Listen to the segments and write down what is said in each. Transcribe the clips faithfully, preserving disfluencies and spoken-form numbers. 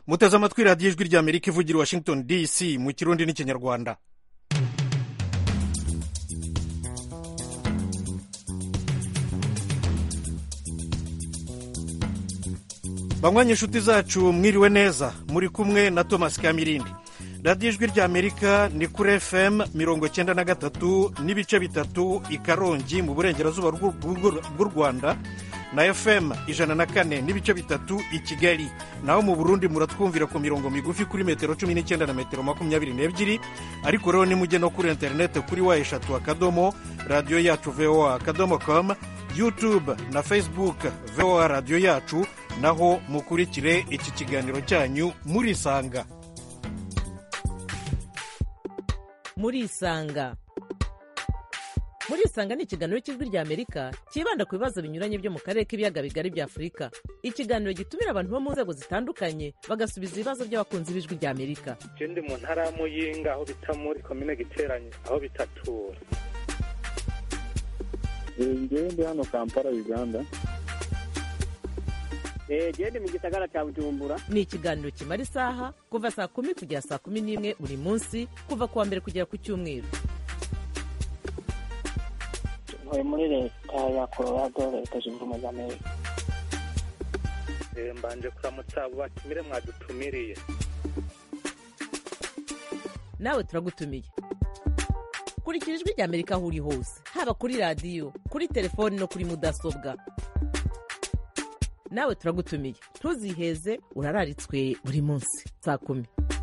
muteze amatwi radiyo ijwi rya amerika ivugira washington dc mu kirundi n'ikinyarwanda. banywanyi inshuti zacu mwiriwe neza, muri kumwe na Thomas Kamirindi. radiyo ijwi rya amerika ni kuri F M mirongo cyenda na gatatu n'ibice bitatu i Karongi mu burengerazuba bw'u Rwanda, na F M ijana na kane n'ibice bitatu i Kigali. naho mu Burundi muratwumvira ku mirongo migufi kuri metero cumi n'icyenda na metero makumyabiri n'ebyiri, ariko rero nimujye no kuri interineti kuri wa eshatu akadomo radiyo yacu voa akadomo com, YouTube na Facebook voa radiyo yacu, naho mukurikire iki kiganiro cyanyu murisanga. murisanga murisanga ni ikiganiro cy'ijwi rya amerika cyibanda ku bibazo binyuranye byo mu karere k'ibiyaga bigari bya afurika. ikiganiro gitumira abantu bo mu nzego zitandukanye bagasubiza ibibazo by'abakunzi b'ijwi rya amerika. Je ndi mu ntara ya Muyinga aho bita muri komine Giteranyi aho bitatura. Ngewe ndi hano Kampala, Uganda. Gende mu gisagara cya Bujumbura. Ni ikiganiro kimara isaha kuva saa kumi kugera saa kumi n'imwe buri munsi, kuva kuwa mbere kugera ku cyumweru. Ntuye muri leta ya Colorado, leta zunze ubumwe za Amerika. Mbanje kuramutsa abo batumire mwadutumiriye. Nawe turagutumiye. Kurikira ijwi rya amerika aho uri hose, haba kuri radiyo, kuri telefoni no kuri mudasobwa. nawe turagutumiye, ntuziheze, urararitswe buri munsi saa kumi.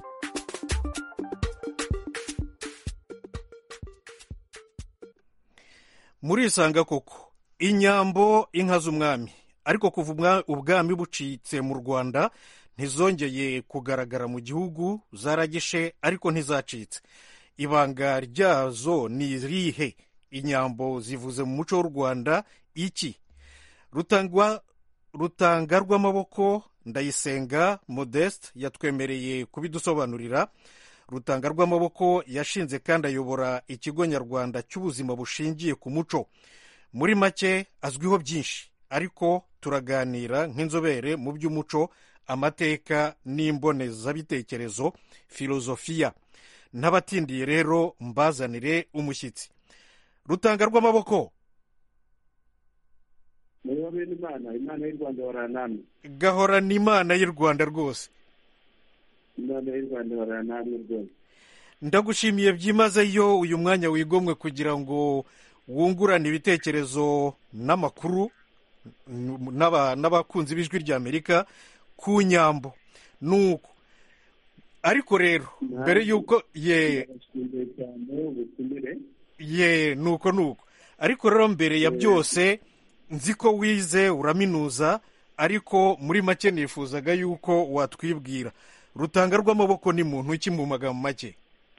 murisanga koko inyambo inka z'umwami, ariko kuva ubwami bucitse mu Rwanda ntizongeye kugaragara mu gihugu, zaragishe ariko ntizacitse. ibanga ryazo ni irihe? inyambo zivuze mu muco w'u Rwanda iki? rutangwa rutanga rw'amaboko Ndayisenga Modeste yatwemereye kubidusobanurira. rutanga rw'amaboko yashinze kandi ayobora ikigo nyarwanda cy'ubuzima bushingiye ku muco. muri make azwiho byinshi, ariko turaganira nk'inzobere mu by'umuco, amateka n'imbonezabitekerezo, filozofiya. ntabatindiye rero mbazanire umushyitsi. rutanga rw'amaboko, Niyo bene Imana, Imana y'u Rwanda baranamye. gahorana Imana y'u Rwanda rwose. Imana y'u Rwanda baranamye rwose. Ndagushimiye byimazeyo uyu mwanya wigomwe kugira ngo wungurane ibitekerezo n'amakuru n'abakunzi b'ijwi rya Amerika ku nyambo. nuko ariko rero mbere yuko ye ye nuko nuko ariko rero mbere ya byose, nzi ko wize uraminuza, ariko muri make nifuzaga yuko watwibwira rutanga rw'amaboko ni muntu ki mu magambo make.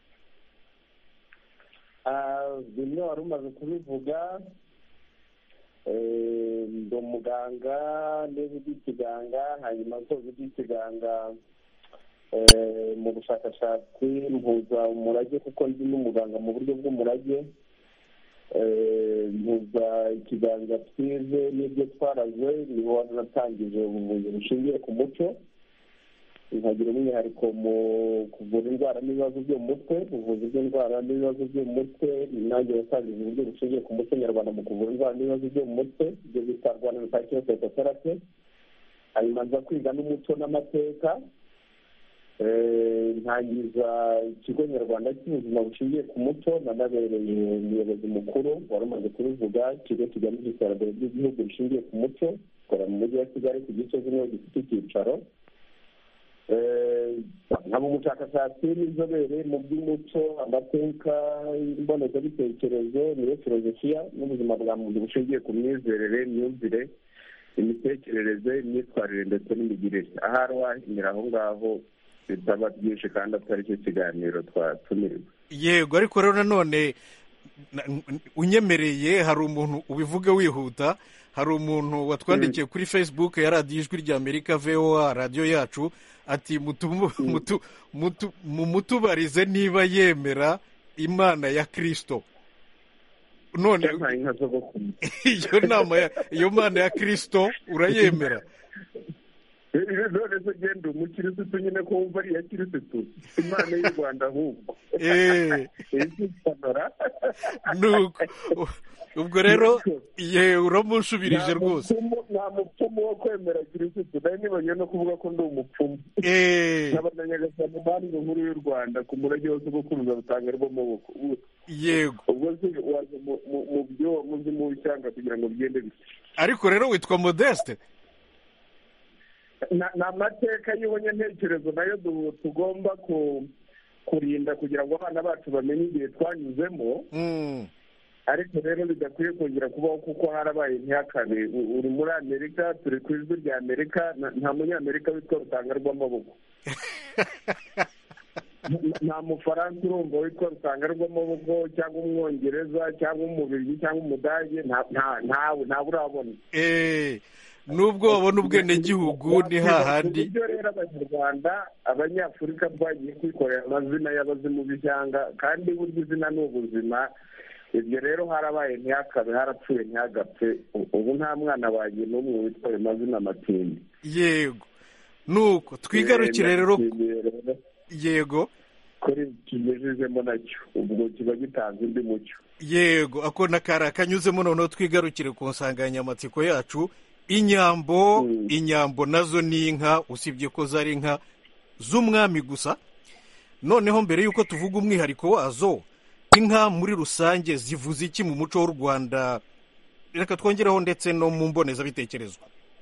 bimwe wari umaze kubivuga. ndi umuganga ndetse by'ikiganga, hanyuma nsoza iby'ikiganga mu bushakashatsi mpuza umurage, kuko ndi n'umuganga mu buryo bw'umurage. mpuza ikiganza twize n'ibyo twaraze, niho natangije ubuvuzi bushingiye ku muco, nkagira umwihariko mu kuvura indwara n'ibibazo byo mu mutwe. ubuvuzi bw'indwara n'ibibazo byo mu mutwe nanjye natangije uburyo bushingiye ku muco nyarwanda mu kuvura indwara n'ibibazo byo mu mutwe, ibyo bita Rwanda psychotherapy. hanyuma nza kwiga n'umuco n'amateka, ntangiza ikigo nyarwanda cy'ubuzima bushingiye ku muco, nanabereye umuyobozi mukuru, wari umaze kubivuga, ikigo kigamije iterambere ry'igihugu rishingiye ku muco, gikorera mu mujyi wa Kigali ku gice kimwe gifite icyicaro. nkaba umushakashatsi n'inzobere mu by'umuco, amateka, imbonezabitekerezo, niyo filozofiya n'ubuzima bwa muntu bushingiye ku myizerere, imyumvire, imitekerereze, imyitwarire ndetse n'imigirire. ahari wahinyura aho ngaho bitaba byinshi kandi atari cyo kiganiro twatumirirwa. yego, ariko rero nanone unyemereye, hari umuntu ubivuge wihuta. hari umuntu watwandikiye kuri Facebook ya radiyo ijwi rya Amerika voa radiyo yacu, ati mumutubarize niba yemera Imana ya Kristo. none iyo nama iyo Mana ya Kristo urayemera? none se genda umukirisitu nyine ko wumva ari iya kirisitu imana y'u rwanda ahubwo izisanura nuko ubwo rero ye uramushubirije rwose nta mupfumu wo kwemera kirisitu nawe nibonye no kuvuga ko ndi umupfumu n'abanyagasani banki nkuru y'u rwanda ku murage wose bwo kuruza rutanga rw'amaboko yego ubwo se waje mu byo muzi mu ishyanga kugira ngo bigende bisa ariko rero witwa Modeste ni amateka y'ubunyantekerezo nayo tugomba kurinda kugira ngo abana bacu bamenye igihe twanyuzemo ariko rero bidakwiye kongera kubaho kuko harabaye ntihakabe uri muri amerika turi ku ijwi rya amerika nta munyamerika witwa rutanga rw'amaboko nta mufaransa urumva witwa rutanga rw'amaboko cyangwa umwongereza cyangwa umubirigi cyangwa umudage ntawe ntawe urabona nubwo babona ubwenegihugu ni hahandi ibyo rero abanyarwanda abanyafurika twagiye kwikorera amazina y'abazimu b'ishyanga kandi burya izina ni ubuzima ibyo rero harabaye ntihakabe harapfuye ntihagapfe ubu nta mwana wanjye n'umwe witwaye amazina matindi yego nuko twigarukire rero yego kuri kigejejemo nacyo ubwo kiba gitanze undi mucyo yego ako nakara kanyuzemo noneho twigarukire ku nsanganyamatsiko yacu inyambo inyambo nazo ni inka usibye ko zari inka z'umwami gusa noneho mbere y'uko tuvuga umwihariko wazo inka muri rusange zivuze iki mu muco w'u rwanda reka twongeraho ndetse no mu mbonezabitekerezo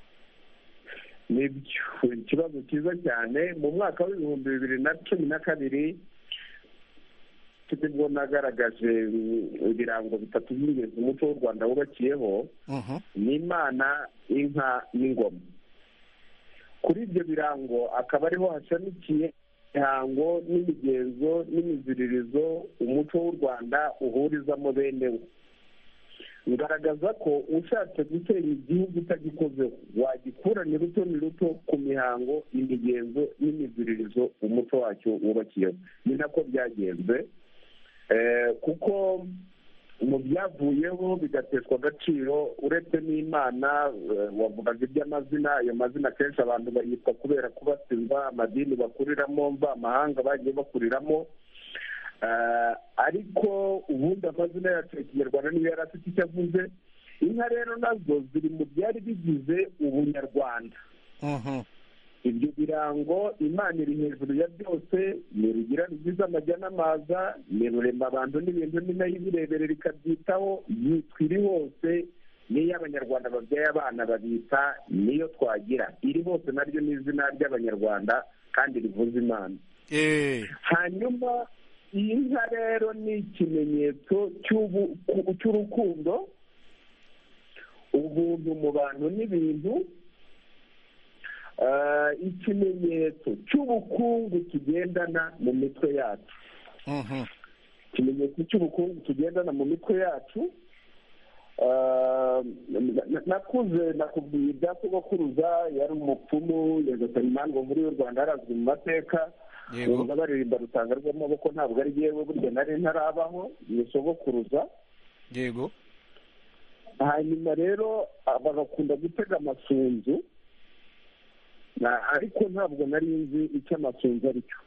nibyo ikibazo cyiza cyane mu mwaka w'ibihumbi bibiri na cumi na kabiri tubwo nagaragaje ibirango bitatu by'ingenzi umuco w'u rwanda wubakiyeho ni imana inka n'ingoma kuri ibyo birango akaba ariho hashamikiye imihango n'imigenzo n'imiziririzo umuco w'u rwanda uhurizamo bene wo ngaragaza ko ushatse gutera igihugu utagikozeho wagikura ni ruto ni ruto ku mihango imigenzo n'imiziririzo umuco wacyo wubakiyeho ni nako byagenze kuko mu byavuyeho bigateshwa agaciro uretse n'imana wavugaga iby'amazina ayo mazina akenshi abantu bayitwa kubera kubatizwa amadini bakuriramo mvamahanga bagiye bakuriramo ariko ubundi amazina yacu ya kinyarwanda niyo yari afite icyo avuze inka rero nazo ziri mu byari bigize ubunyarwanda ibyo birango imana iri hejuru ya byose ni rugira rugize amajya n'amaza ni rurema abantu n'ibintu ni nayo ibirebere rikabyitaho yitwa iri hose niyo abanyarwanda babyaye abana babita niyo twagira iri hose naryo ni izina ry'abanyarwanda kandi rivuza imana hanyuma iyi nka rero ni ikimenyetso cy'urukundo ubuntu mu bantu n'ibintu ikimenyetso cy'ubukungu tugendana mu mitwe yacu ikimenyetso cy'ubukungu tugendana mu mitwe yacu nakuze nakubwiye ibya sogokuruza yari umupfumu yagatana imandwa muri y'u rwanda arazwi mu mateka bumva baririmba rutanga rw'amaboko ntabwo ari yewe burya nari ntarabaho ni sogokuruza yego hanyuma rero bagakunda gutega amasunzu ariko ntabwo nari nzi icyo amasunzu ari cyo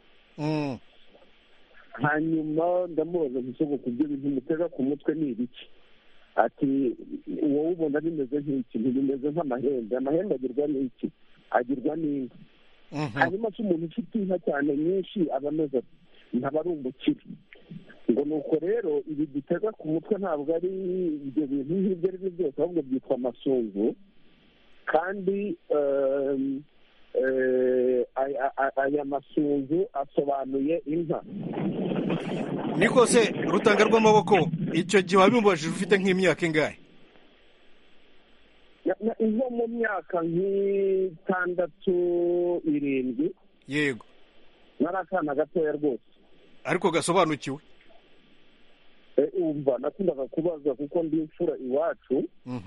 hanyuma ndamubaza ntisoko ku byo bintu mutega ku mutwe ni ibiki ati wowe ubona bimeze nk'iki ntibimeze nk'amahembe amahembe agirwa n'iki agirwa n'inka hanyuma se umuntu ufite inka cyane nyinshi aba ameze ati ntaba ari umukire ngo ni uko rero ibi dutega ku mutwe ntabwo ari ibyo bintu nk'ibyo ari byo byose ahubwo byitwa amasunzu kandi aya masunzu asobanuye inka niko se rutanga rw'amaboko icyo gihe wabimubajije ufite nk'imyaka ingahe nko mu myaka nk'itandatu irindwi yego nari akana gatoya rwose ariko gasobanukiwe umva nakundaga kubaza kuko ndi imfura iwacu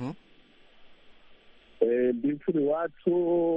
ndi imfura iwacu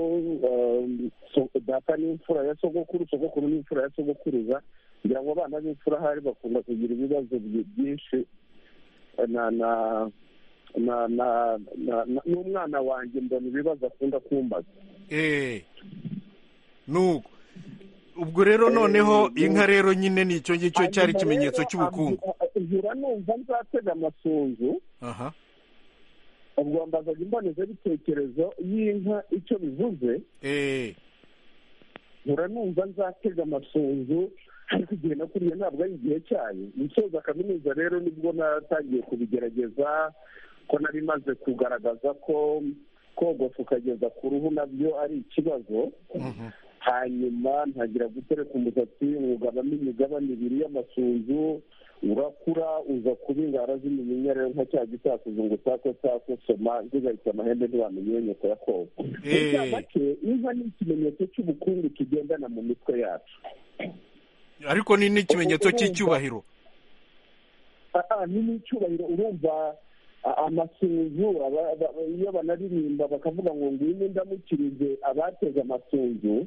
data ni imfura ya sogokuru sogokuru ni imfura ya sogokuruza kugira ngo abana b'imfura ahari bakunda kugira ibibazo byinshi na na na n'umwana wanjye mbona ibibazo akunda kumbaza. eh nuko ubwo rero noneho inka rero nyine ni icyo ngicyo cyari ikimenyetso cy'ubukungu. Nkura numva nzatega amasunzu. aha ubwo mbazaga imbonezabitekerezo y'inka icyo bivuze. eh nkura numva nzatega amasunzu ariko igihe nakuriye ntabwo ari igihe cyayo. Musoza kaminuza rero nibwo natangiye kubigerageza, ko nari maze kugaragaza ko kogosha ukageza ku ruhu nabyo ari ikibazo. hanyuma ntagira gutereka umusatsi ugabamo imigabane ibiri y'amasunzu, urakura uza kuba ingara z'imiminya rero nka cya gisakuzo ngo sako sako soma zigahita amahembe ntibamenye nyoko ya koga. Muri make inka ni ikimenyetso cy'ubukungu kigendana mu mitwe yacu, ariko ni n'ikimenyetso cy'icyubahiro. ni n'icyubahiro. urumva amasunzu iyo banaririmba bakavuga ngo ngwino ndamukirize abateze amasunzu,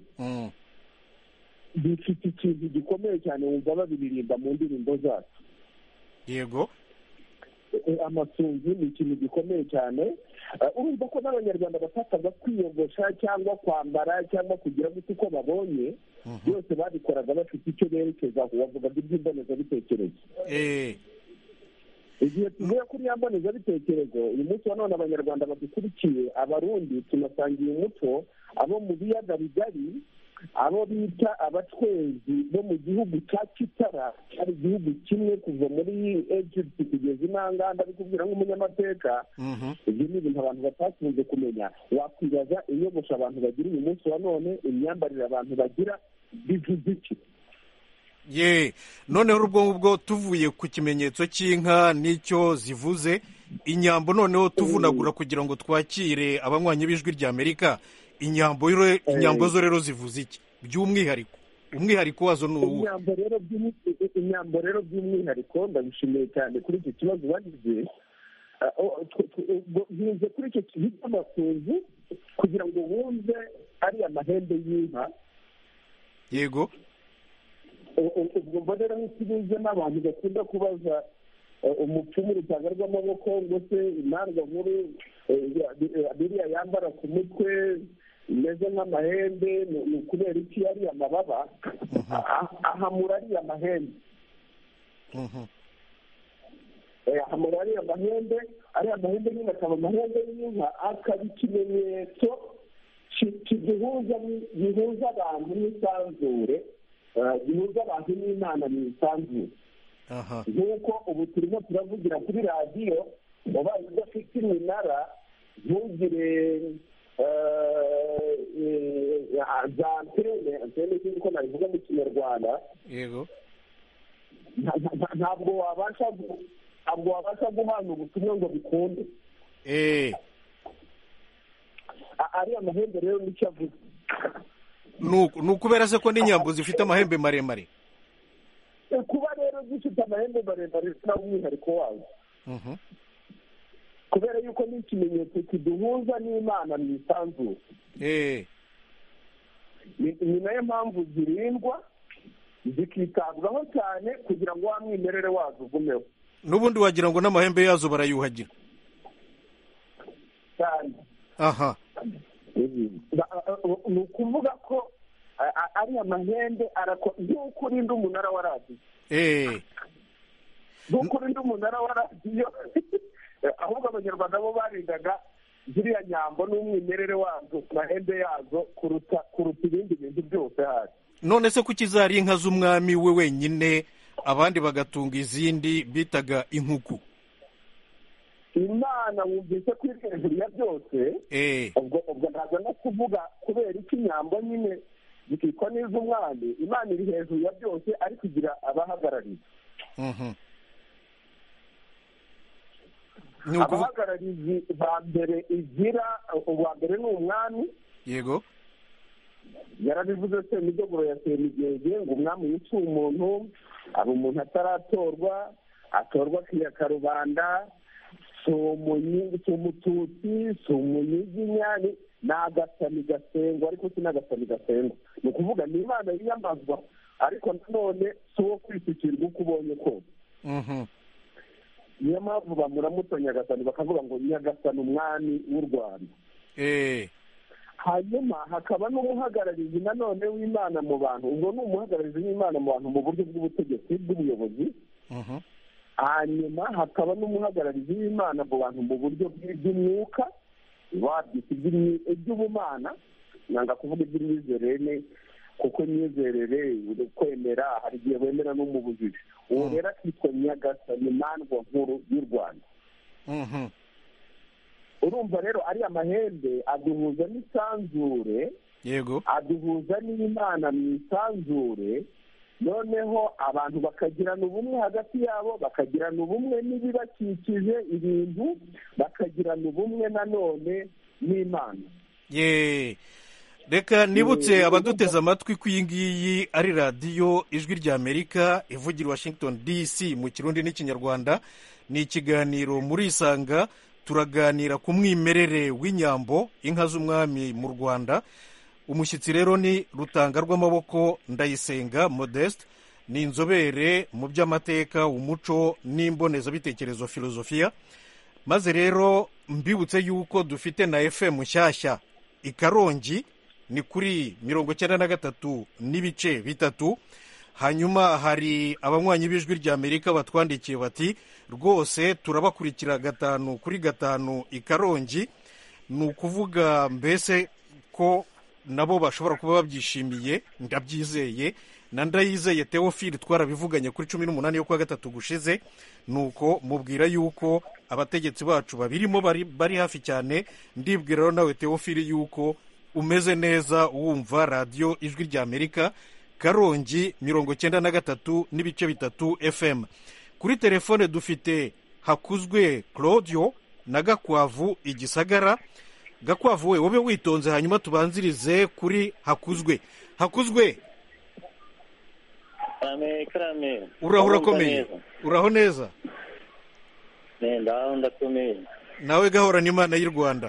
bifite ikintu gikomeye cyane wumva babiririmba mu ndirimbo zacu. yego amasunzu ni ikintu gikomeye cyane. urumva ko n'abanyarwanda bashakaga kwiyogosha cyangwa kwambara cyangwa kugira gute uko babonye, byose babikoraga bafite icyo berekezaho. bavugaga iby'imbonezabitekerezo. igihe tuvuye kuri ya mbonezabitekerezo, uyu munsi wa none abanyarwanda badukurikiye, abarundi tunasangiye umuco, abo mu biyaga bigari, abo bita abatwezi bo mu gihugu cya Kitara, cyari igihugu kimwe kuva muri Egypt kugeza inanganda, bikubwira nk'umunyamateka. ibyo ni ibintu abantu batakunze kumenya. wakwibaza inyogosho abantu bagira uyu munsi wa none, imyambarire abantu bagira, bivuze iki? ye noneho ubwo ngubwo tuvuye ku kimenyetso cy'inka n'icyo zivuze, inyambo noneho tuvunagura kugira ngo twakire abanywanyi b'ijwi rya Amerika. inyambo inyambo zo rero zivuze iki by'umwihariko? umwihariko wazo ni uwo? inyambo rero by'umwihariko, ndabishimiye cyane kuri icyo kibazo bagize. ntize kuri icyo kintu cy'amasunzu kugira ngo wumve ari amahembe y'inka. yego ubwo mbonera nk'ikibuze n'abantu bakunda kubaza umupfumu urutanga rw'amaboko ngo se imandwa nkuru biriya yambara ku mutwe imeze nk'amahembe ni ukubera iki? ari amababa ahamura ariya mahembe. ahamura ariya mahembe ariya mahembe nyine akaba amahembe y'inka, akaba ikimenyetso kiduhuza gihuza abantu n'isanzure, gihuza abantu n'Imana mu isanzure. nk'uko ubu turimo turavugira kuri radiyo, ubaye udafite iminara ntugire za antene, antene nk'uko nabivuga mu kinyarwanda. yego ntabwo wabasha ntabwo wabasha guhana ubutumwa ngo bikunde. ariya mahembe rero nicyo avuga. ni ukubera se ko n'inyambo zifite amahembe maremare? kuba rero zifite amahembe maremare nawe umwihariko wazo, kubera yuko ni ikimenyetso kiduhuza n'Imana mu isanzure. ni nayo mpamvu zirindwa zikitabwaho cyane kugira ngo wa mwimerere wazo ugumeho. n'ubundi wagira ngo n'amahembe yazo barayuhagira cyane. aha ni ukuvuga ko ari amahembe nk'uko urinda umunara wa radiyo. nk'uko urinda umunara wa radiyo, ahubwo abanyarwanda bo barindaga ziriya nyambo n'umwimerere wazo, amahembe yazo kuruta kuruta ibindi bintu byose hari. none se kuki zari inka z'umwami we wenyine, abandi bagatunga izindi bitaga inkuku? Imana wumvise ko iri hejuru ya byose. ubwo ubwo ntabwo no kuvuga kubera iki inyambo nyine zikitwa n'iz'umwami. Imana iri hejuru ya byose ariko igira abahagarariye. abahagararizi ba mbere igira, uwa mbere ni umwami. yego yarabivuze se imidogoro ya semigenge ngo umwami yica umuntu, aba umuntu ataratorwa, atorwa akiyaka rubanda, si umututsi, si umunyiginya, ni agasani gasengwa, ariko si n'agasani gasengwa. ni ukuvuga ni Imana yiyamazwa, ariko nanone si uwo kwisukirwa uko ubonye kose. niyo mpamvu bamuramutsa nyagasani bakavuga ngo nyagasani umwami w'u rwanda. hanyuma hakaba n'umuhagararizi nanone w'imana mu bantu, ubwo ni umuhagararizi w'imana mu bantu mu buryo bw'ubutegetsi bw'ubuyobozi. hanyuma hakaba n'umuhagararizi w'imana mu bantu mu buryo bw'iby'umwuka, wabyita iby'ubumana, nanga kuvuga iby'imyizerere kuko imyizerere kwemera hari igihe wemera no mu bujiji. uwo rero akitwa nyagasani mandwa nkuru y'u rwanda. urumva rero ariya mahembe aduhuza n'isanzure, yego, aduhuza n'imana mu isanzure, noneho abantu bakagirana ubumwe hagati yabo, bakagirana ubumwe n'ibibakikije ibintu, bakagirana ubumwe nanone n'imana. ye reka nibutse abaduteze amatwi ko iyi ngiyi ari radiyo ijwi ry'Amerika ivugira Washington D C mu kirundi n'ikinyarwanda. ni ikiganiro muri Isanga, turaganira ku mwimerere w'inyambo, inka z'umwami mu Rwanda. umushyitsi rero ni Rutanga rw'amaboko Ndayisenga Modeste, ni inzobere mu by'amateka, umuco n'imbonezabitekerezo filozofiya. maze rero mbibutse yuko dufite na F M nshyashya i Karongi, ni kuri mirongo cyenda na gatatu n'ibice bitatu. hanyuma hari abanywanyi b'ijwi ry'Amerika batwandikiye bati rwose turabakurikira gatanu kuri gatanu i Karongi. ni ukuvuga mbese ko nabo bashobora kuba babyishimiye, ndabyizeye. na Ndayizeye Theophile twarabivuganye kuri cumi n'umunani yo kuwa gatatu gushize, nuko mubwira yuko abategetsi bacu babirimo bari, bari hafi cyane. ndibwira rero nawe Theophile yuko umeze neza wumva radiyo ijwi ry'Amerika Karongi mirongo cyenda na gatatu n'ibice bitatu F M. kuri telefone dufite Hakuzwe Claudio na Gakwavu Igisagara. Gakwavu we wobe witonze, hanyuma tubanzirize kuri Hakuzwe. Hakuzwe, Karame, karame. uraho urakomeye? Uraho neza? Nenda ndakomeye. Nawe gahorana Imana y'u Rwanda.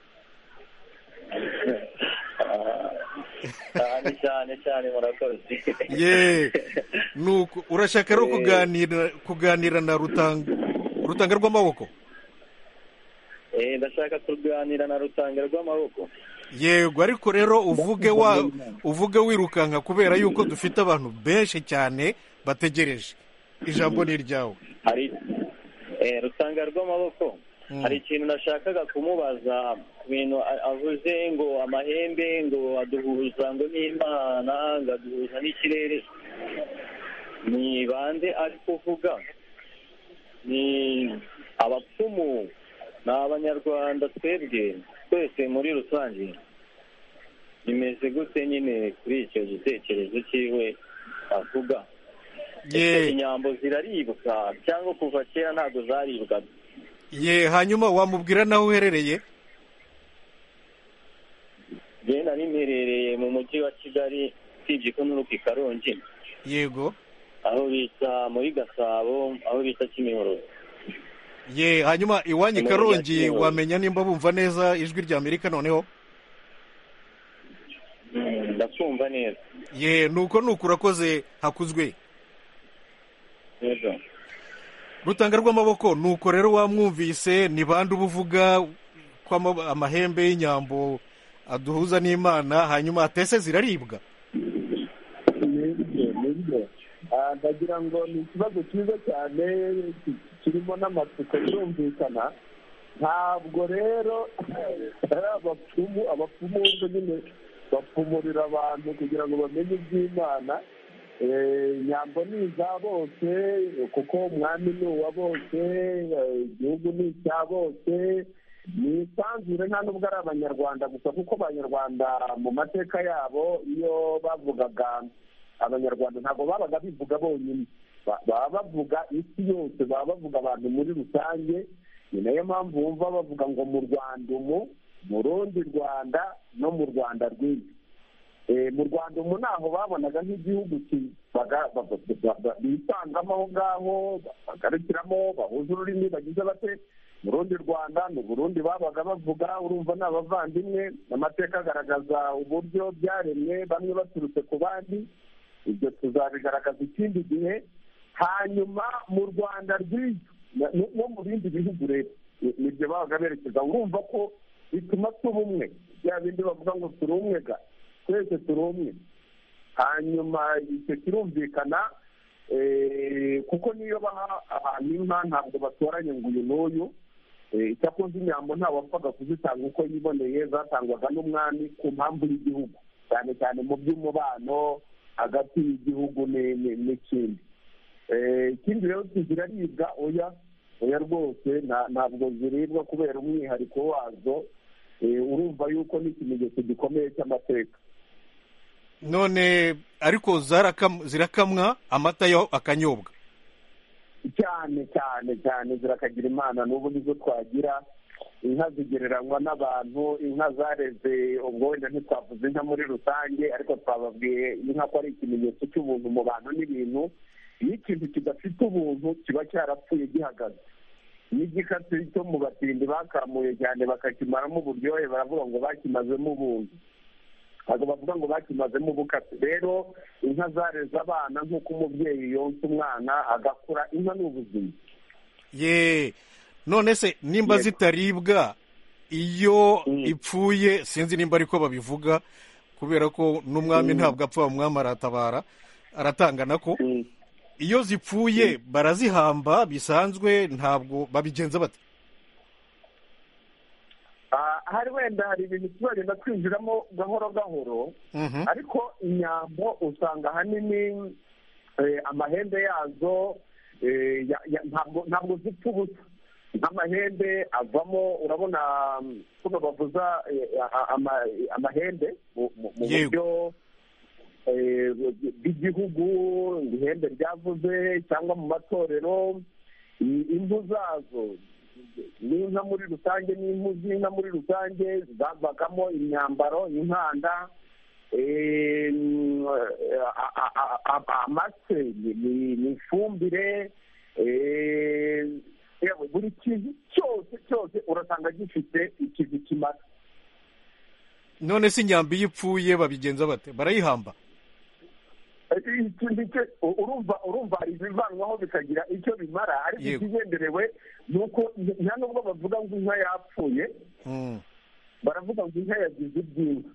cyane cyane cyane murakoze. ye nuko urashaka rero kuganira kuganira na Rutanga Rutanga rw'amaboko? eh ndashaka kuganira na Rutanga rw'amaboko. yego, ariko rero uvuge wa uvuge wirukanka kubera yuko dufite abantu benshi cyane bategereje. ijambo ni ryawe. hari eh Rutanga rw'amaboko, hari ikintu nashakaga kumubaza ku bintu avuze ngo amahembe ngo aduhuza ngo n'Imana, ngo aduhuza n'ikirere. ni bande ari kuvuga? ni abapfumu, ni abanyarwanda twebwe twese muri rusange? bimeze gute nyine kuri icyo gitekerezo cyiwe avuga? ye inyambo ziraribwa cyangwa kuva kera ntabwo zaribwaga? ye hanyuma wamubwira naho uherereye? njye nari mperereye mu mujyi wa Kigali, usibye ko n'uruka i Karongi. yego, aho bita muri Gasabo, aho bita Kimihurura. ye hanyuma iwanyu i Karongi wamenya nimba bumva neza ijwi ry'Amerika noneho? ndakumva neza. ye nuko nuko urakoze Hakuzwe. yego, Rutanga rw'amaboko, nuko rero wamwumvise. ni bande uba uvuga ko amahembe y'inyambo aduhuza n'Imana, hanyuma atese ziraribwa? nibyo nibyo ndagira ngo ni ikibazo cyiza cyane kirimo n'amatsiko yumvikana. ntabwo rero ari abapfumu abapfumu nyine bapfumurira abantu kugira ngo bamenye iby'Imana. inyambo ni iza bose kuko umwami ni uwa bose, igihugu ni icya bose. ni isanzure, nta nubwo ari abanyarwanda gusa, kuko abanyarwanda mu mateka yabo iyo bavugaga abanyarwanda ntabwo babaga bivuga bonyine, baba bavuga isi yose, baba bavuga abantu muri rusange. ni nayo mpamvu wumva bavuga ngo mu Rwanda umu, mu rundi Rwanda, no mu Rwanda rwinshi. mu Rwanda umu naho babonaga nk'igihugu bisangamo aho ngaho, bagarukiramo, bahuza ururimi, bagize bate. mu rundi Rwanda ni Burundi babaga bavuga, urumva ni abavandimwe. amateka agaragaza uburyo byaremwe, bamwe baturutse ku bandi. ibyo tuzabigaragaza ikindi gihe. hanyuma mu Rwanda rw'icyo no mu bindi bihugu rero nibyo babaga berekeza. urumva ko bituma tuba umwe, bya bindi bavuga ngo turi umwe ga twese turi umwe. hanyuma icyo kirumvikana kuko niyo baha abantu inka ntabwo batoranye ngo uyu n'uyu. icyakunze inyambo ntawapfaga kuzitanga uko yiboneye, zatangwaga n'umwami ku mpamvu y'igihugu, cyane cyane mu by'umubano hagati y'igihugu n'ikindi. ikindi rero ziraribwa oya oya rwose ntabwo ziribwa kubera umwihariko wazo. urumva yuko n'ikimenyetso gikomeye cy'amateka. none ariko zirakamwa amata yo akanyobwa cyane cyane cyane zirakagira imana. n'ubu nizo twagira. inka zigereranywa n'abantu, inka zareze, ubwo wenda ntitwavuze inka muri rusange, ariko twababwiye inka ko ari ikimenyetso cy'ubuntu mu bantu n'ibintu. iyo ikintu kidafite ubuntu kiba cyarapfuye gihagaze. n'igikatsi cyo mu batindi bakamuye cyane bakakimaramo uburyohe, baravuga ngo bakimazemo ubuntu, ntabwo bavuga ngo bakimazemo ubukatsi. rero inka zareze abana nk'uko umubyeyi yonsa umwana agakura. inka ni ubuzima. ye none se nimba zitaribwa iyo ipfuye, sinzi nimba ariko babivuga, kubera ko n'umwami ntabwo apfa, umwami aratabara aratanga nako. iyo zipfuye barazihamba bisanzwe, ntabwo babigenza bate? hari wenda hari ibintu tuzagenda twinjiramo gahoro gahoro, ariko inyambo usanga ahanini amahembe yazo ntabwo zipfa ubusa. nk'amahembe avamo, urabona kuno bavuza amahembe mu buryo bw'igihugu, ihembe ryavuze cyangwa mu matorero. impu zazo n'inka muri rusange, n'impu z'inka muri rusange zavagamo imyambaro, inkanda, amase ni ifumbire. buri kintu cyose cyose urasanga gifite ikintu kimara. none se inyambi iyo ipfuye babigenza bate? barayihamba? urumva urumva hari ibivanwaho bikagira icyo bimara, ariko ikigenderewe ni uko nta nubwo bavuga ngo inka yapfuye, baravuga ngo inka yagize iby'inka.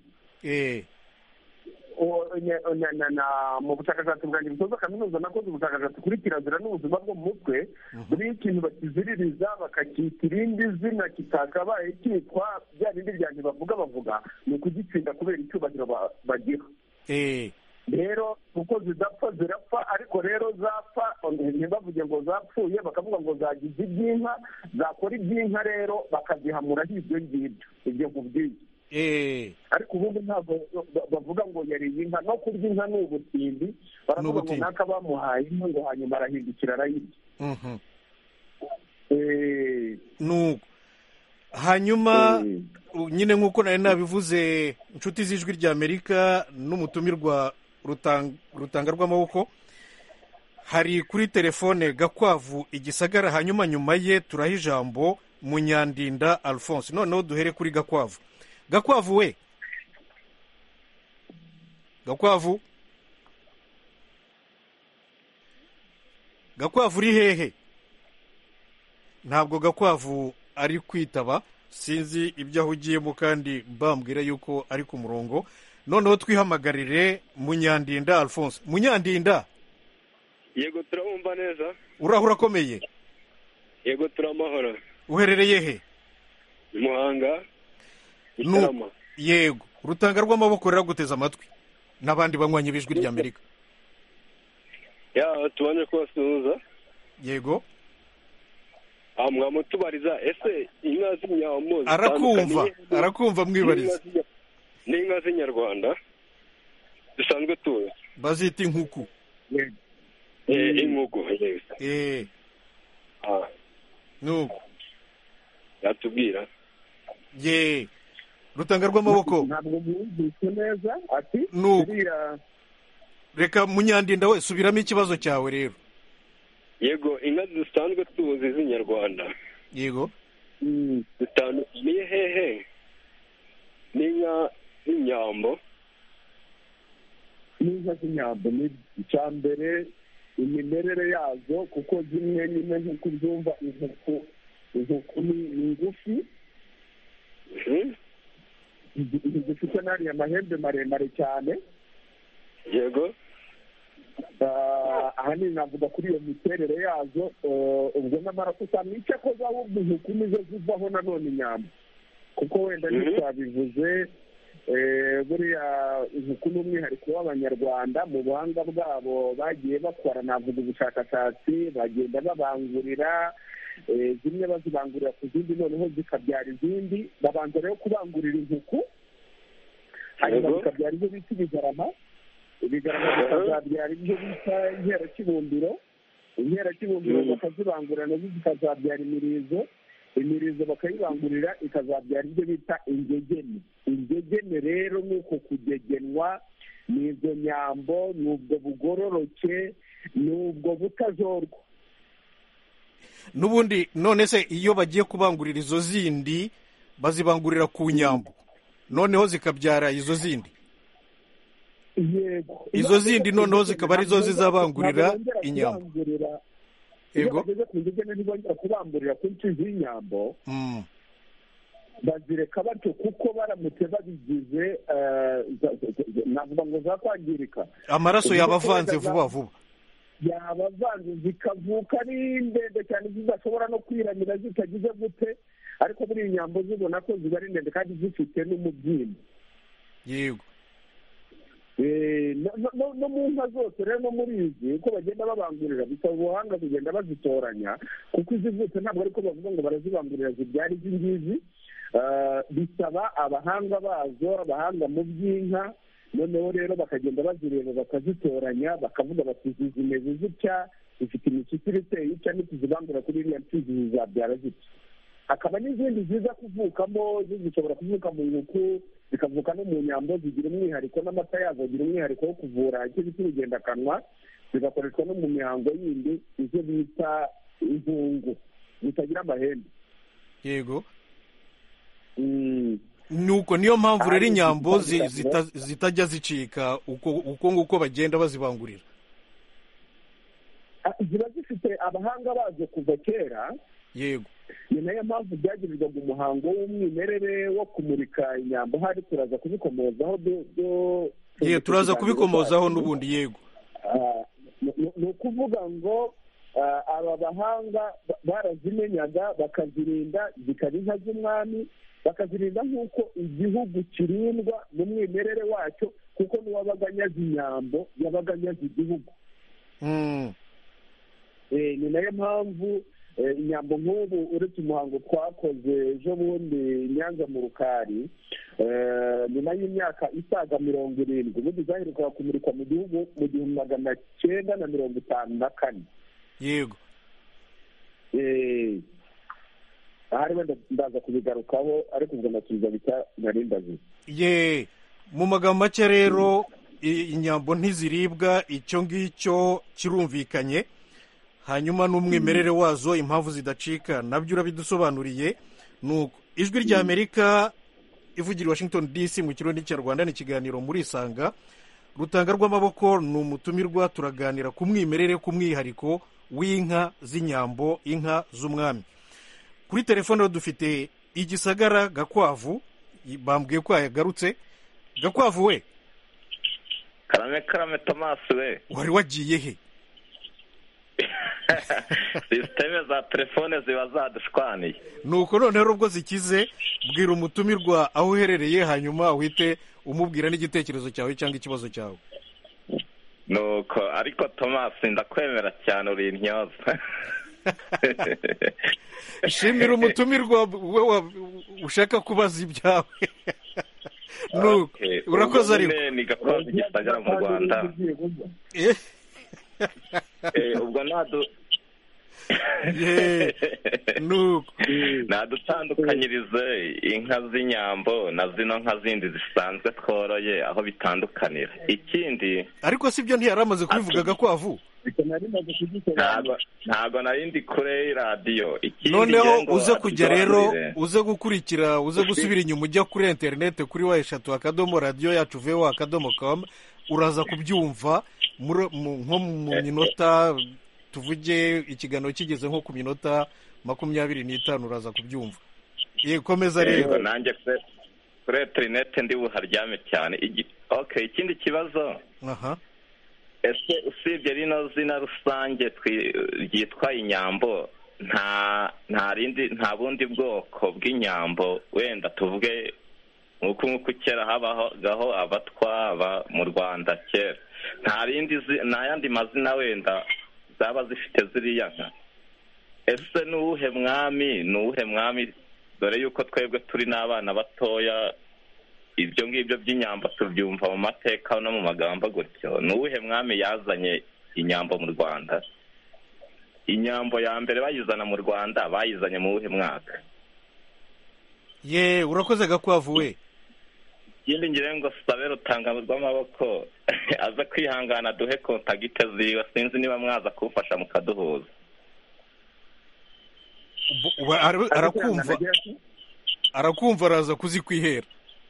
mu bushakashatsi bwanjye busoza kaminuza nakoze ubushakashatsi kuri kirazira n'ubuzima bwo mu mutwe. buri kintu bakiziririza bakacyita irindi zina kitakabaye cyitwa bya bindi byanjye bavuga bavuga ni ukugitsinda kubera icyubahiro bagira. rero kuko zidapfa zirapfa, ariko rero zapfa ntibavuge ngo zapfuye, bakavuga ngo zagize iby'inka, zakora iby'inka rero bakazihamuraho ibyo ngibyo, ibyo nkubwiye. ariko ubundi ntabwo bavuga ngo yariye inka. no kurya inka ni ubutindi, baravuga ngo naka bamuhaye inka ngo hanyuma arahindukira arayirya. nuko hanyuma nyine nk'uko nari nabivuze, inshuti z'ijwi ry'Amerika n'umutumirwa rutanga rw'amaboko, hari kuri telefone Gakwavu Igisagara, hanyuma nyuma ye turaha ijambo Munyandinda Alphonse. noneho duhere kuri Gakwavu. Gakwavu we, Gakwavu, Gakwavu uri hehe? ntabwo Gakwavu ari kwitaba, sinzi ibyo ahugiyemo, kandi bambwira yuko ari ku murongo. noneho twihamagarire Munyandinda Alphonse. Munyandinda, yego turabumva neza. uraho urakomeye? yego turamahoro. uherereye he? Muhanga. No, yego urutanga rw'amaboko ruraguteza amatwi n'abandi banywanyi b'ijwi ry'Amerika. ya tubanje kubasuhuza. yego mwamutubariza ese inka z'inyambo arakumva arakumva mwibariza. ni inka z'inyarwanda dusanzwe tuzi, bazita inkuku. eh inkuku. eh ah nuko yatubwira. ye rutanga rw'amaboko ntabwo mwumvise neza ati nuko reka Munyandinda we subiramo ikibazo cyawe rero. yego inka dusanzwe tuzi z'inyarwanda. yego zitanu ni hehe n'inka z'inyambo? n'inka z'inyambo ni icya mbere. imimerere yazo, kuko zimwe nyine nk'uko ubyumva inkuku inkuku ni ngufi zifite n'ariya amahembe maremare cyane. yego. ahanini navuga kuri iyo miterere yazo. ubwo n'amara usanga icyo akoze ahubwo inkuku nizo zivaho nanone inyambo, kuko wenda ntitwabivuze buriya inkuku ni umwihariko w'abanyarwanda. mu buhanga bwabo bagiye bakora, navuga ubushakashatsi, bagenda babangurira zimwe bazibangurira ku zindi, noneho zikabyara izindi. babanza rero kubangurira inkuku, hanyuma zikabyara ibyo bita ibigarama. ibigarama bikazabyara ibyo bita inkerakibumbiro. inkerakibumbiro bakazibangurira nazo zikazabyara imirizo. imirizo bakayibangurira ikazabyara ibyo bita ingegene. ingegene rero ni uko kugegenwa, ni izo nyambo, ni ubwo bugororoke, ni ubwo butajorwa. n'ubundi none se iyo bagiye kubangurira izo zindi bazibangurira ku nyambo, noneho zikabyara izo zindi? yego, izo zindi noneho zikaba arizo zizabangurira inyambo. iyo bageze ku ngegene ntibongera kubamburira ku nshyizi y'inyambo, bazireka batyo, kuko baramutse babigize navuga ngo zakwangirika, amaraso yaba avanze vuba vuba, yaba avanze zikavuka ari ndende cyane, zidashobora no kwiramira zitagize gute. ariko buri inyambo zibona ko ziba ari ndende kandi zifite n'umubyimba. yego. no mu nka zose rero, no muri izi uko bagenda babangurira bisaba ubuhanga kugenda bazitoranya, kuko izivutse ntabwo ariko bavuga ngo barazibangurira zibyara izi ngizi. bisaba abahanga bazo, abahanga mu by'inka. noneho rero bakagenda bazireba bakazitoranya, bakavuga bati izi zimeze zitya, zifite imishyikiri iteye itya, nituzibangura kuri iriya mfizi zizabyara zitya. hakaba n'izindi ziza kuvukamo, zishobora kuvuka mu nkuku, zikavuka no mu nyambo. zigira umwihariko, n'amata yazo agira umwihariko wo kuvura icyo bita urugendakanwa. zigakoreshwa no mu mihango yindi, izo bita inkungu zitagira amahembe. yego. nuko niyo mpamvu rero inyambo zitajya zicika uko nguko bagenda bazibangurira. ziba zifite abahanga bazo kuva kera. yego. ni nayo mpamvu byagirirwaga umuhango w'umwimerere wo kumurika inyambo. hari turaza kubikomozaho. ye turaza kubikomozaho n'ubundi. yego. ni ukuvuga ngo aba bahanga barazimenyaga, bakazirinda, zikaba inka z'umwami, bakazirinda nk'uko igihugu kirindwa mu mwimerere wacyo, kuko n'uwabaga anyaze inyambo yabaga anyaze igihugu. ni nayo mpamvu inyambo nk'ubu, uretse umuhango twakoze ejo bundi Nyanza mu Rukari, nyuma y'imyaka isaga mirongo irindwi, ubundi zaherukaga kumurikwa mu gihugu mu gihumbi magana cyenda na mirongo itanu na kane. yego. ahari wenda ndaza kubigarukaho, ariko ubwo nasubiza bita narindazi. ye mu magambo make rero, inyambo ntiziribwa, icyo ngicyo kirumvikanye. hanyuma n'umwimerere wazo, impamvu zidacika, nabyo urabidusobanuriye. nuko ijwi rya Amerika ivugira Washington D C mu kirundi cy'Rwanda, ni ikiganiro muri Isanga. Rutanga rw'amaboko ni umutumirwa, turaganira ku mwimerere, ku mwihariko w'inka z'inyambo, inka z'umwami. kuri telefone dufite Igisagara Gakwavu, bambwiye ko yagarutse. Gakwavu we, karame karame Thomas we, wari wagiye he? sisiteme za telefone ziba zadushwaniye. nuko noneho ubwo zikize, bwira umutumirwa aho uherereye, hanyuma uhite umubwira n'igitekerezo cyawe cyangwa ikibazo cyawe. nuko ariko Thomas, ndakwemera cyane, uri intyoza. shimira umutumirwa we ushaka kubaza ibyawe. nuko urakoze. ariko ni Gakwavu Gisagara mu Rwanda. ubwo nadu nuko nadutandukanyirize inka z'inyambo na zino nka zindi zisanzwe tworoye aho bitandukanira. ikindi ariko sibyo ntiyari amaze kubivuga Gakwavu. ntabwo nari ndi kure radiyo. noneho uze kujya rero, uze gukurikira, uze gusubira inyuma, ujya kuri interineti kuri wa eshatu akadomo radiyo yacu vewa akadomo komu, uraza kubyumva nko mu minota tuvuge ikiganiro kigeze nko ku minota makumyabiri n'itanu uraza kubyumva. Ye komeza rero. Nanjye kuri interineti ndi buharyame cyane. Okay, ikindi kibazo. Aha. Ese usibye rino zina rusange ryitwa inyambo nta nta rindi nta bundi bwoko bw'inyambo wenda tuvuge nk'uko nk'uko kera habaho gaho abatwa mu Rwanda kera nta rindi nta yandi mazina wenda zaba zifite ziriya nka? Ese n'uwuhe mwami n'uwuhe mwami dore yuko twebwe turi n'abana batoya ibyo ngibyo by'inyambo tubyumva mu mateka no mu magambo gutyo, n'uwuhe mwami yazanye inyambo mu Rwanda? Inyambo ya mbere bayizana mu Rwanda bayizanye mu wuhe mwaka? Ye urakoze Gakwavu we. Ikindi ngire ngo sabe Rutanga rw'amaboko aza kwihangana duhe kontagite ziwe, sinzi niba mwaza kufasha mukaduhuza. Arakumva arakumva araza kuzikwihera.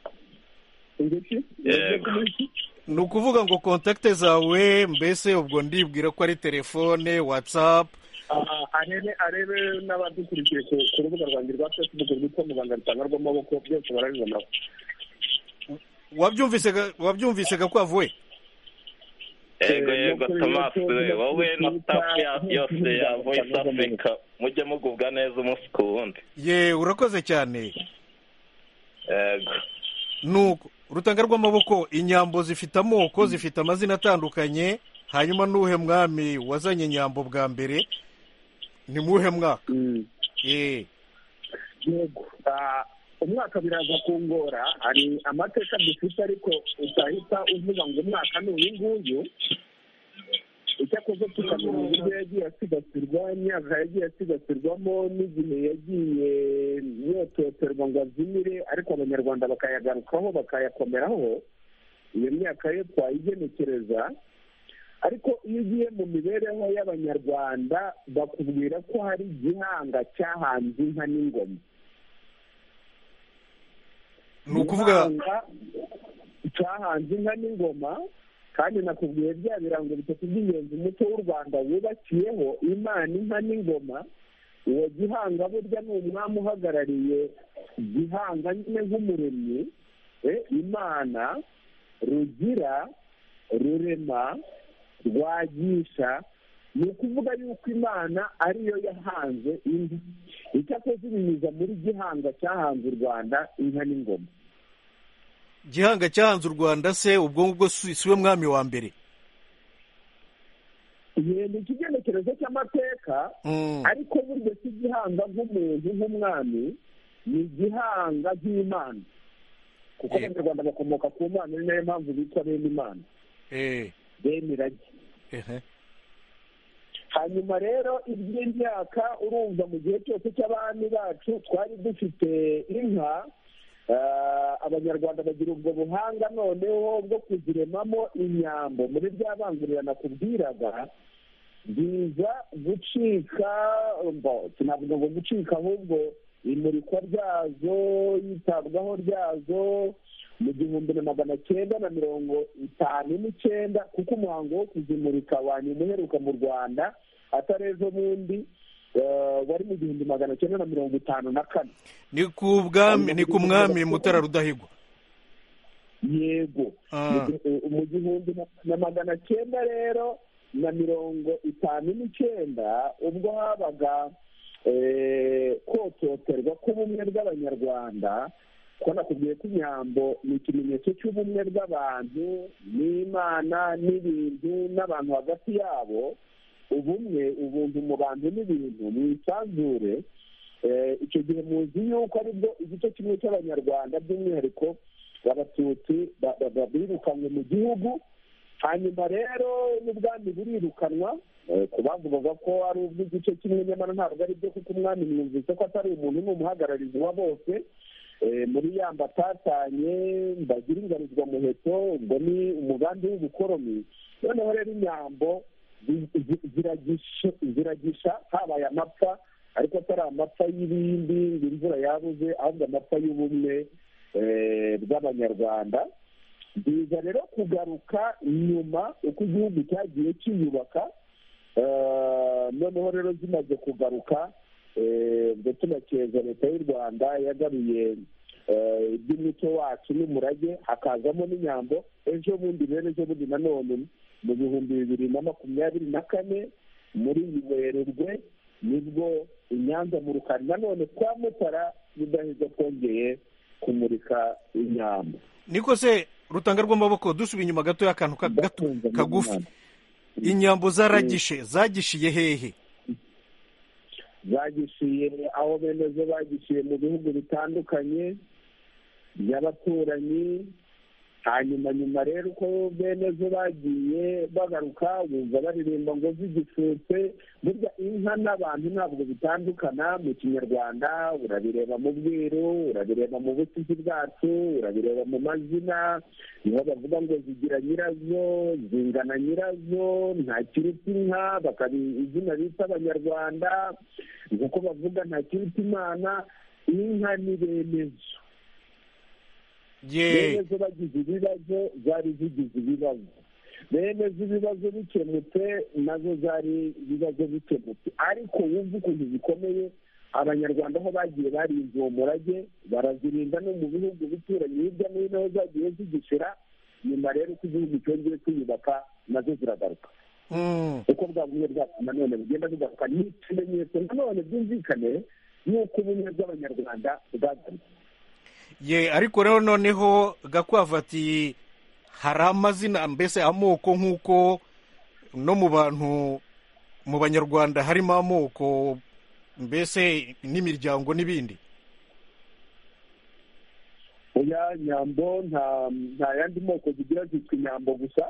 Ni ukuvuga ngo kontakite zawe mbese ubwo ndibwira ko ari telefone, WhatsApp. arebe arebe n'abadukurikiye ku rubuga rwanjye rwa Facebook rwitwa Muganga Rutanga rw'amaboko, byose barabibona. wabyumvise wabyumvise Gakwavu we? Ego yego Thomas we, wowe na staff yose ya Voice Africa mujye mugubwa neza umunsi ku wundi. Ye urakoze cyane. Ego nuko Rutanga rw'amaboko, inyambo zifite amoko, zifite amazina atandukanye, hanyuma n'uhe mwami wazanye inyambo bwa mbere ni muhe mwaka? Eh yego umwaka biraza kungora, hari amateka dufite ariko utahita uvuga ngo umwaka ni uyu nguyu. Icyakoze tukamenya uburyo yagiye asigasirwa, imyaka yagiye asigasirwamo, n'igihe yagiye yototerwa ngo azimire, ariko abanyarwanda bakayagarukaho bakayakomeraho. Iyo myaka yo twayigenekereza, ariko iyo ugiye mu mibereho y'abanyarwanda bakubwira ko hari igihanga cyahanze inka n'ingoma. Ni ukuvuga cyahanze inka n'ingoma, kandi nakubwiye bya birango bitatu by'ingenzi umuco w'u Rwanda wubakiyeho: Imana, inka n'ingoma. Uwo gihanga burya ni umwami uhagarariye gihanga nyine nk'umuremyi, Imana, Rugira, Rurema, Rwagisha. Ni ukuvuga yuko Imana ariyo yahanze inka. Icyakoze ibinyuza muri gihanga cyahanze u Rwanda, inka n'ingoma. Gihanga cyahanze u Rwanda se ubwo ngubwo si we mwami wa mbere? Ye ni ikigenekerezo cy'amateka, ariko burya si gihanga nk'umuntu nk'umwami, ni gihanga nk'Imana, kuko abanyarwanda bakomoka ku Mana, ni nayo mpamvu bitwa bene Imana, bene irage. Hanyuma rero iby'imyaka urumva mu gihe cyose cy'abami bacu twari dufite inka. Abanyarwanda bagira ubwo buhanga noneho bwo kuziremamo inyambo. Muri bya bangurira nakubwiraga biza gucika, sinavuga ngo gucika, ahubwo imurikwa ryazo, yitabwaho ryazo mu gihumbi na magana cyenda na mirongo itanu n'icyenda, kuko umuhango wo kuzimurika wanyuma uheruka mu Rwanda atari ejo bundi, wari mu gihumbi magana cyenda na mirongo itanu na kane. Ni ku bwami, ni ku mwami Mutara Rudahigwa? Yego. Mu gihumbi na magana cyenda rero na mirongo itanu n'icyenda, ubwo habaga kototerwa k'ubumwe bw'abanyarwanda, ko nakubwiye ko inyambo ni ikimenyetso cy'ubumwe bw'abantu n'Imana n'ibintu n'abantu hagati yabo, ubumwe, ubuntu mu bantu n'ibintu mu isanzure. Icyo gihe muzi yuko aribwo igice kimwe cy'abanyarwanda by'umwihariko abatutsi birukanwe mu gihugu. Hanyuma rero n'ubwami burirukanwa, ku bavugaga ko ari ubw'igice kimwe, nyamara ntabwo ari byo, kuko umwami mwumvise ko atari umuntu, ni umuhagararizi wa bose. Muri ya mbatatanye mbagira ingarizwa muheto, ubwo ni umugambi w'ubukoroni. Noneho rero inyambo ziragisha, habaye amapfa, ariko atari amapfa y'ibindi ngo imvura yabuze, ahubwo amapfa y'ubumwe bw'abanyarwanda. biza rero kugaruka nyuma uko igihugu cyagiye cyiyubaka. Noneho rero zimaze kugaruka ubwo tunakeza leta y'u Rwanda yagaruye iby'umuco wacu n'umurage, hakazamo n'inyambo. Ejo bundi rero ejo bundi nanone mu bihumbi bibiri na makumyabiri na kane muri Werurwe nibwo i Nyanza mu Rukari nanone kwa Mutara Rudahigwa twongeye kumurika inyambo. Niko se Rutanga rw'amaboko, dusubiye inyuma gato y'akantu gato kagufi, inyambo zaragishe zagishiye hehe? Zagishiye aho bene zo bagishiye mu bihugu bitandukanye by'abaturanyi. Hanyuma nyuma rero uko bene zo bagiye bagaruka bumva baririmba ngo zigifutse. Burya inka n'abantu ntabwo bitandukana mu Kinyarwanda, urabireba mu bwiru, urabireba mu busizi bwacu, urabireba mu mazina. Niho bavuga ngo zigira nyirazo, zingana nyirazo, nta kiruta inka, bakaba izina bita Abanyarwanda. Nk'uko bavuga nta kiruta Imana, inka ni bene zo. Bene zo bagize ibibazo zari zigize ibibazo, bene z'ibibazo bikemutse nazo zari ibibazo bikemutse. Ariko wumva ukuntu zikomeye, Abanyarwanda aho bagiye barinze uwo murage barazirinda no mu bihugu bituranye hirya no hino zagiye zigishira. Nyuma rero uko igihugu cyongeye kwiyubaka nazo ziragaruka. Uko bwa bumwe bwacu nanone bugenda bugaruka, ni ikimenyetso nanone byumvikane n'uko ubumwe bw'Abanyarwanda bwagarutse. Ye ariko rero noneho Gakwavu ati hari amazina mbese amoko nk'uko no mu bantu mu Banyarwanda harimo amoko mbese n'imiryango n'ibindi. Oya, nyambo nta nta yandi moko zigira, zitwa inyambo gusa.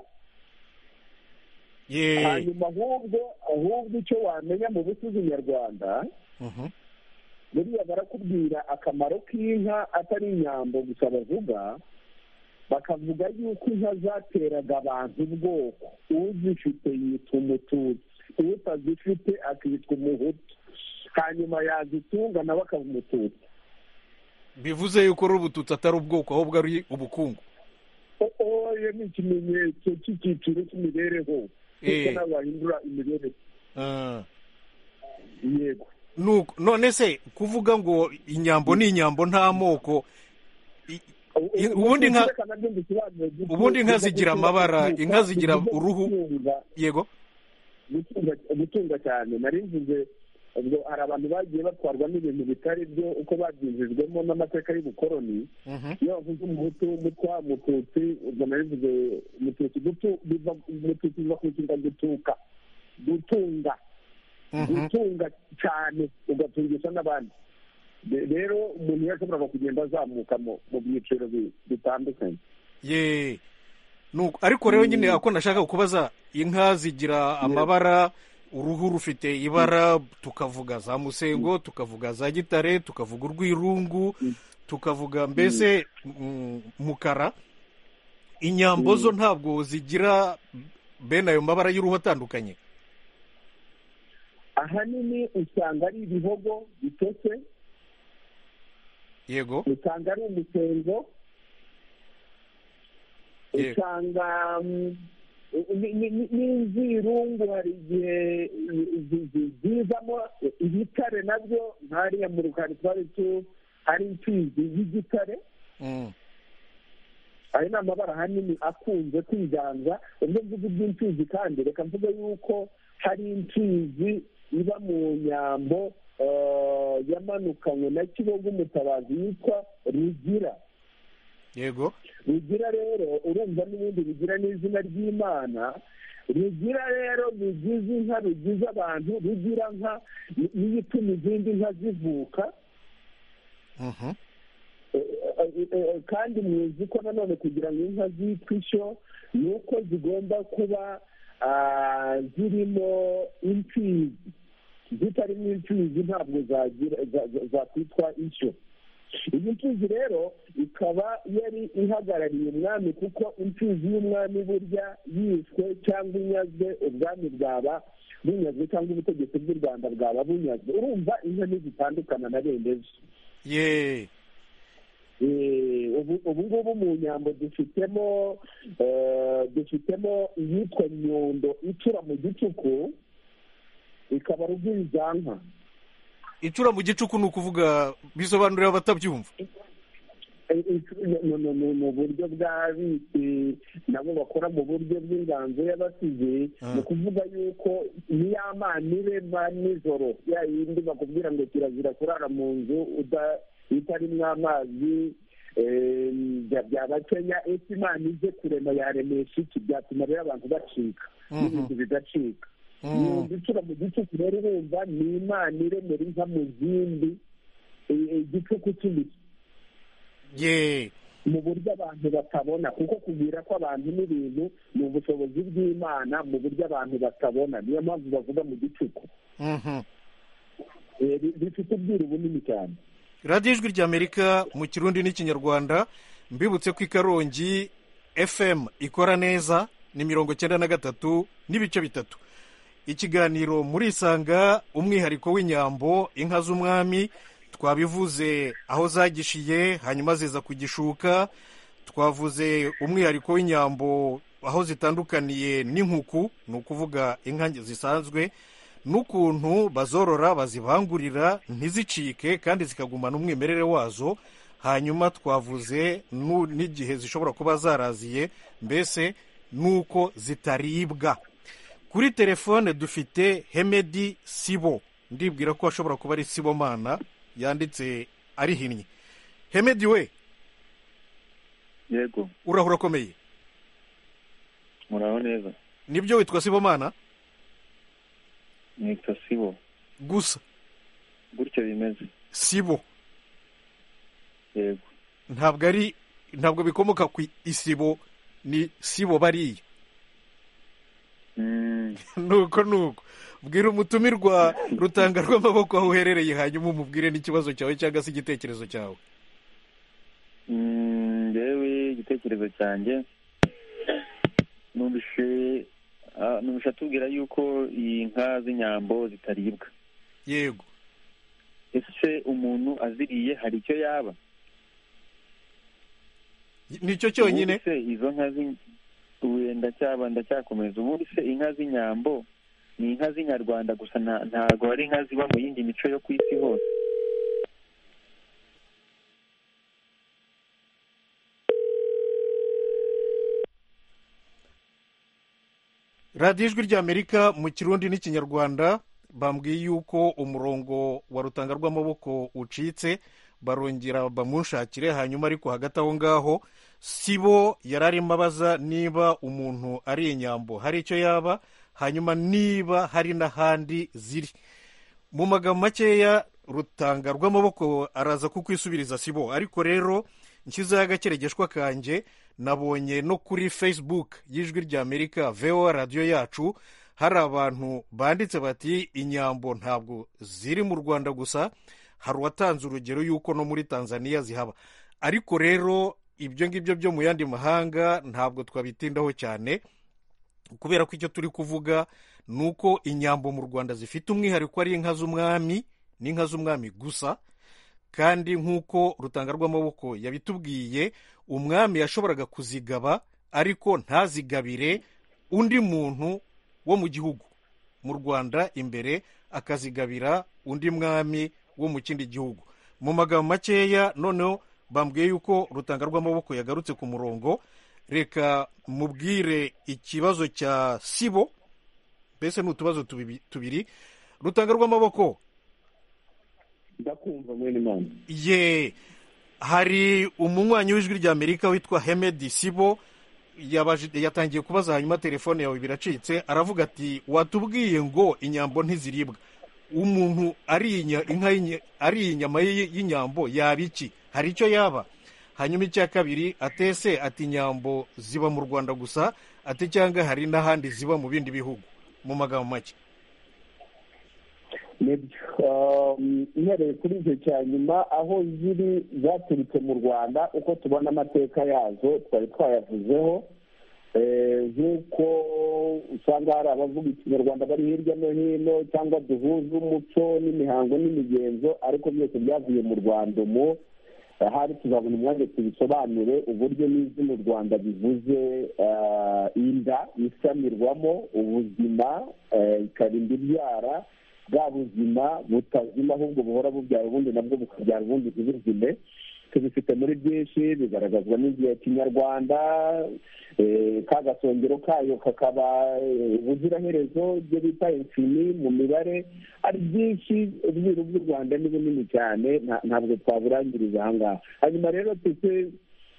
Ye hanyuma ahubwo ahubwo icyo wamenya mu busizi nyarwanda, buriya barakubwira akamaro k'inka atari inyambo gusa bavuga, bakavuga yuko inka zateraga abantu ubwoko. Uzifite yitwa Umututsi, utazifite akitwa Umuhutu, hanyuma yazitunga nawe akaba Umututsi. Bivuze yuko ari ubututsi atari ubwoko ahubwo ari ubukungu. Oya, ni ikimenyetso cy'icyiciro cy'imibereho kuko nabo bahindura imibereho. Yego. None se kuvuga ngo inyambo ni inyambo nta moko, ubundi nka ubundi inka zigira amabara, inka zigira uruhu. Yego, gutunga cyane. Nari mvuze ubwo hari abantu bagiye batwarwa n'ibintu bitari byo uko babyinjijwemo n'amateka y'ubukoroni. Iyo bavuze Umuhutu, Umutwa, Umututsi, ubwo nari mvuze Umututsi biva ku nshinga gutuka, gutunga gutunga cyane ugatungisha n'abandi. Rero umuntu yashoboraga kugenda azamuka mu byiciro bitandukanye. Ye ariko rero nyine ako nashaka kubaza, inka zigira amabara, uruhu rufite ibara, tukavuga za Musengo, tukavuga za Gitare, tukavuga urwirungu, tukavuga mbese Mukara. Inyambo zo ntabwo zigira bene ayo mabara y'uruhu atandukanye. Ahanini usanga ari ibihogo bitose. Yego. Usanga ari Umusengo, usanga n'inzirungu hari igihe zizamo. Ibitare nabyo nkariya mu Rukari twari tu hari imfizi y'igitare. Ayo ni amabara ahanini akunze kwiganza. Ubwo mvuze iby'imfizi kandi reka mvuge yuko hari imfizi iba mu nyambo yamanukanywe na Kibogo Umutabazi yitwa Rugira. Yego. Rugira rero urumva n'ubundi rugira n'izina ry'Imana. Rugira rero rugize inka, rugize abantu, rugira nka niyo ituma izindi nka zivuka. Kandi muzi ko nanone kugira ngo inka zitwe ishyo ni uko zigomba kuba zirimo imfizi. Zitarimo imfizi ntabwo zakwitwa ishyo. Iyi mfizi rero ikaba yari ihagarariye umwami, kuko imfizi y'umwami burya yishwe cyangwa inyazwe, ubwami bwaba bunyazwe cyangwa ubutegetsi bw'u Rwanda bwaba bunyazwe. Urumva inka ntizitandukana na bene zo. Ye ubu ngubu mu nyambo dufitemo dufitemo iyitwa nyundo icura mu gicuku, ikaba rugwizanka. icura mu gicuku ni ukuvuga, bisobanurira abatabyumva. ni uburyo bw'abisi nabo bakora mu buryo bw'inganzo y'abasizi. ni ukuvuga yuko niya mana irema nijoro, ya yindi bakubwira ngo kirazira kurara mu nzu itarimo amazi, byaba kenya ese imana ize kurema yaremesha iki, byatuma rero abantu bacika n'ibintu bigacika. icura mu gicuku rero urumva ni imana iremera inka mu zindi, igicuku cy'imiti ye mu buryo abantu batabona, kuko kubwira ko abantu n'ibintu ni ubushobozi bw'imana mu buryo abantu batabona, niyo mpamvu bavuga mu gicuku. bifite ubwiru bunini cyane. radiyo ijwi ry'amerika mu kirundi n'ikinyarwanda, mbibutse ko i Karongi F M ikora neza, ni mirongo cyenda na gatatu n'ibice bitatu. ikiganiro murisanga, umwihariko w'inyambo, inka z'umwami. Twabivuze aho zagishiye hanyuma ziza kugishuka. Twavuze umwihariko w'inyambo aho zitandukaniye n'inkuku, ni ukuvuga inka zisanzwe, n'ukuntu bazorora bazibangurira ntizicike kandi zikagumana umwimerere wazo. Hanyuma twavuze n'igihe zishobora kuba zaraziye, mbese n'uko zitaribwa. Kuri telefone dufite Hemedi Sibo, ndibwira ko ashobora kuba ari Sibomana yanditse arihinnye. Hemedi we, yego, urahura akomeye? muraho neza. Nibyo, witwa Sibomana? nitwa Sibo gusa gutyo bimeze. Sibo? yego. ntabwo ari ntabwo bikomoka ku isibo, ni Sibo bariya. nuko nuko bwira umutumirwa Rutanga rw'amaboko aho uherereye, hanyuma umubwire n'ikibazo cyawe cyangwa se igitekerezo cyawe. ngewe igitekerezo cyanjye numvise numvise atubwira yuko iyi nka z'inyambo zitaribwa. yego. ese umuntu aziriye hari icyo yaba? nicyo cyonyine. se izo nka ndacyaba ndacyakomeza. ubundi se inka z'inyambo ni inka z'inyarwanda gusa, ntabwo hari inka ziba mu yindi mico yo ku isi hose? radiyo ijwi ry'amerika mu kirundi n'ikinyarwanda bambwiye yuko umurongo wa Rutanga rw'amaboko ucitse, barongera bamunshakire. hanyuma ariko hagati aho ngaho, Sibo yari arimo abaza niba umuntu ari inyambo hari icyo yaba, hanyuma niba hari n'ahandi ziri. mu magambo makeya Rutanga rw'amaboko araza kukwisubiriza Sibo. ariko rero nshyizeho agakeregeshwa kanjye, nabonye no kuri Facebook y'ijwi ry'Amerika V O A radiyo yacu hari abantu banditse bati inyambo ntabwo ziri mu Rwanda gusa, hari uwatanze urugero yuko no muri Tanzania zihaba. ariko rero ibyo ngibyo byo mu yandi mahanga ntabwo twabitindaho cyane, kubera ko icyo turi kuvuga ni uko inyambo mu Rwanda zifite umwihariko ari inka z'umwami, n'inka z'umwami gusa. kandi nk'uko Rutanga rw'amaboko yabitubwiye, umwami yashoboraga kuzigaba ariko ntazigabire undi muntu wo mu gihugu. mu Rwanda imbere akazigabira undi mwami wo mu kindi gihugu. mu magambo makeya noneho bambwiye yuko Rutanga rw'amaboko yagarutse ku murongo. reka mubwire ikibazo cya Sibo, mbese ni utubazo tubiri. Rutanga rw'amaboko, ndakumva mwene Imana. ye hari umunywanyi w'ijwi ry'Amerika witwa Hemedi Sibo yatangiye kubaza, hanyuma telefone yawe biracitse. aravuga ati watubwiye ngo inyambo ntiziribwa, umuntu ariye inka ariye inyama y'inyambo yaba iki, hari icyo yaba? hanyuma icya kabiri atese ati inyambo ziba mu Rwanda gusa, ati cyangwa hari n'ahandi ziba mu bindi bihugu? mu magambo make. ntereye kuri icyo cya nyuma, aho ziri zaturutse mu Rwanda, uko tubona amateka yazo twari twayavuzeho. nk'uko usanga hari abavuga ikinyarwanda bari hirya no hino, cyangwa duhuza umuco n'imihango n'imigenzo, ariko byose byavuye mu Rwanda. umu ahari tuzabona umwanya tubisobanure uburyo n'izina u Rwanda bivuze inda isamirwamo ubuzima ikarinda ibyara, bwa buzima butazima ahubwo buhora bubyara ubundi nabwo bukabyara ubundi ntibuzime. Tubifite muri byinshi bigaragazwa n'igihe kinyarwanda, ka gasongero kayo kakaba ubuziraherezo, ibyo bita infini mu mibare. Ari byinshi, ubwiru bw'u Rwanda ni bunini cyane, ntabwo twaburangiriza aha ngaha. Hanyuma rero tuse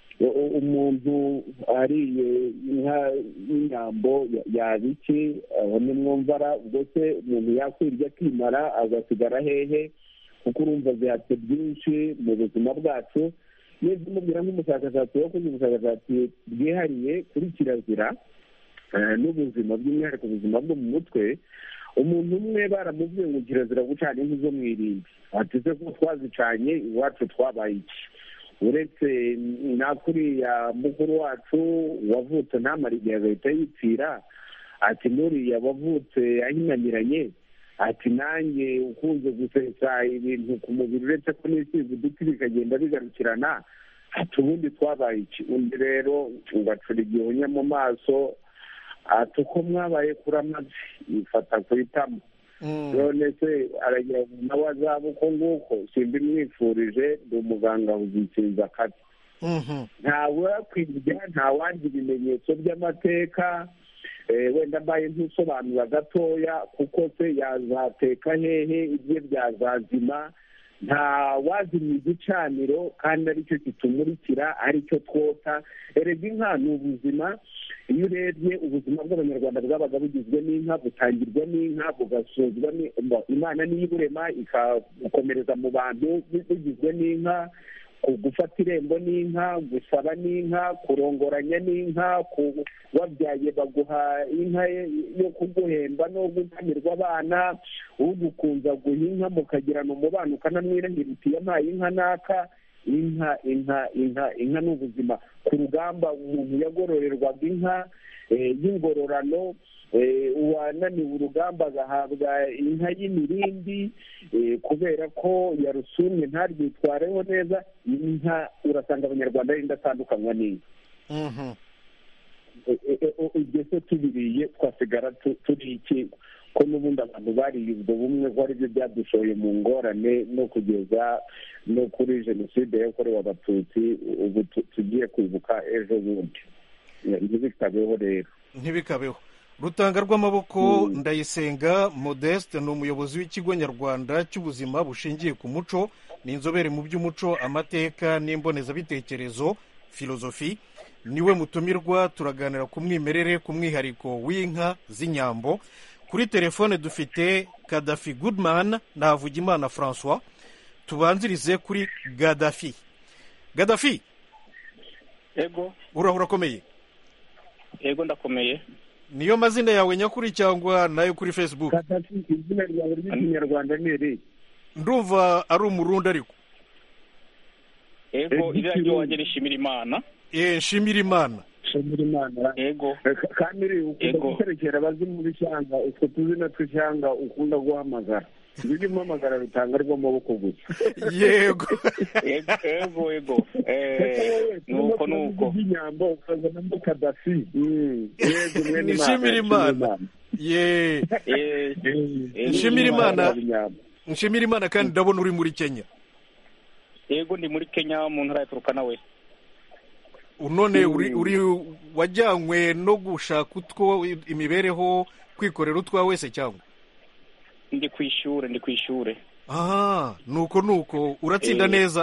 umuntu ariye inka y'inyambo yaba iki, aho ni mwumvara, ubwo se umuntu yakwirya akimara agasigara hehe, kuko urumva zihatse byinshi mu buzima bwacu. Iyo zimubwira nk'umushakashatsi wakoze ubushakashatsi bwihariye kuri kirazira n'ubuzima, by'umwihariko ubuzima bwo mu mutwe, umuntu umwe baramubwiye ngo kirazira gucana inkwi zo mu irimbi. Ati se ko twazicanye iwacu twabaye iki? Uretse na kuriya mukuru wacu wavutse ntamara igihe agahita yipfira, ati n'uriya wavutse ahinaniranye, ati nanjye ukunze gusetsa ibintu ku mubiri uretse ko n'isiga uduti bikagenda bigarukirana, ati ubundi twabaye iki? Undi rero ugacura igihunya mu maso, ati uko mwabaye kuri amazi yifata ku itama. none se aragira nawe azaba uko nguko, simba imwifurije, ndi umuganga uzikiriza akazi. ntawe kwirya, ntawandi ibimenyetso by'amateka, wenda mbaye ntusobanura gatoya, kuko se yazateka hehe, ibye byazazima. nta wazimya igicaniro kandi aricyo kitumurikira, aricyo twota. erega inka ni ubuzima. iyo urebye ubuzima bw'abanyarwanda bwabaga bugizwe n'inka, butangirwa n'inka, bugasozwa Imana niyo iburema ikabukomereza mu bantu bugizwe n'inka, gufata irembo n'inka, gusaba n'inka, kurongoranya n'inka, wabyaye baguha inka yo kuguhemba no gukamirwa abana, ugukunza guha inka mukagirana umubano ukanamwirahira uti yampaye inka naka. inka inka inka inka ni ubuzima. ku rugamba umuntu yagororerwaga inka y'ingororano, uwananiwe urugamba agahabwa inka y'imirindi kubera ko yarusumye ntaryitwareho neza. inka urasanga abanyarwanda ari indatandukanywa n'inka. ibyo se tubiriye twasigara turi iki? ko n'ubundi abantu bariye ubwo bumwe ko ari byo byadushoye mu ngorane no kugeza no kuri jenoside yakorewe abatutsi ubu tugiye kwibuka ejo bundi. ntibikabeho rero, ntibikabeho. Rutanga rw'amaboko Ndayisenga Modeste ni umuyobozi w'ikigo nyarwanda cy'ubuzima bushingiye ku muco, ni inzobere mu by'umuco, amateka n'imbonezabitekerezo filozofi. niwe mutumirwa, turaganira ku mwimerere, ku mwihariko w'inka z'inyambo. Kuri telefone dufite Kadafi Goodman na Havugimana François. tubanzirize kuri Gadafi. Gadafi, Ego. urahura akomeye? Ego ndakomeye. Niyo mazina yawe nyakuri cyangwa nayo kuri Facebook? Kadafi, izina ryawe ry'ikinyarwanda ni iri? Ndumva ari umurundi ariko. Ego, iriya ryo wanjye rishimira Imana. Eh, nshimira Imana. Nshimira Imana. Ego. kandi ukunda guterekera abazimu b'ishyanga, utwo tuzina tw'ishyanga ukunda guhamagara. birimo amagara Rutanga rw'amaboko gusa. Yego. Ego ego. Eh, nuko nuko. Inyambo ukazana mu Kadafi. Yego, nshimira Imana. Ye. Eh, nshimira Imana. Nshimira Imana kandi ndabona uri muri Kenya. Yego, ndi muri Kenya, mu ntara ya Turkana we. Unone uri uri wajyanywe no gushaka utwo imibereho, kwikorera utwa wese cyangwa? Ndi kwishure, ndi kwishure. Ah, nuko nuko uratsinda Eh. neza.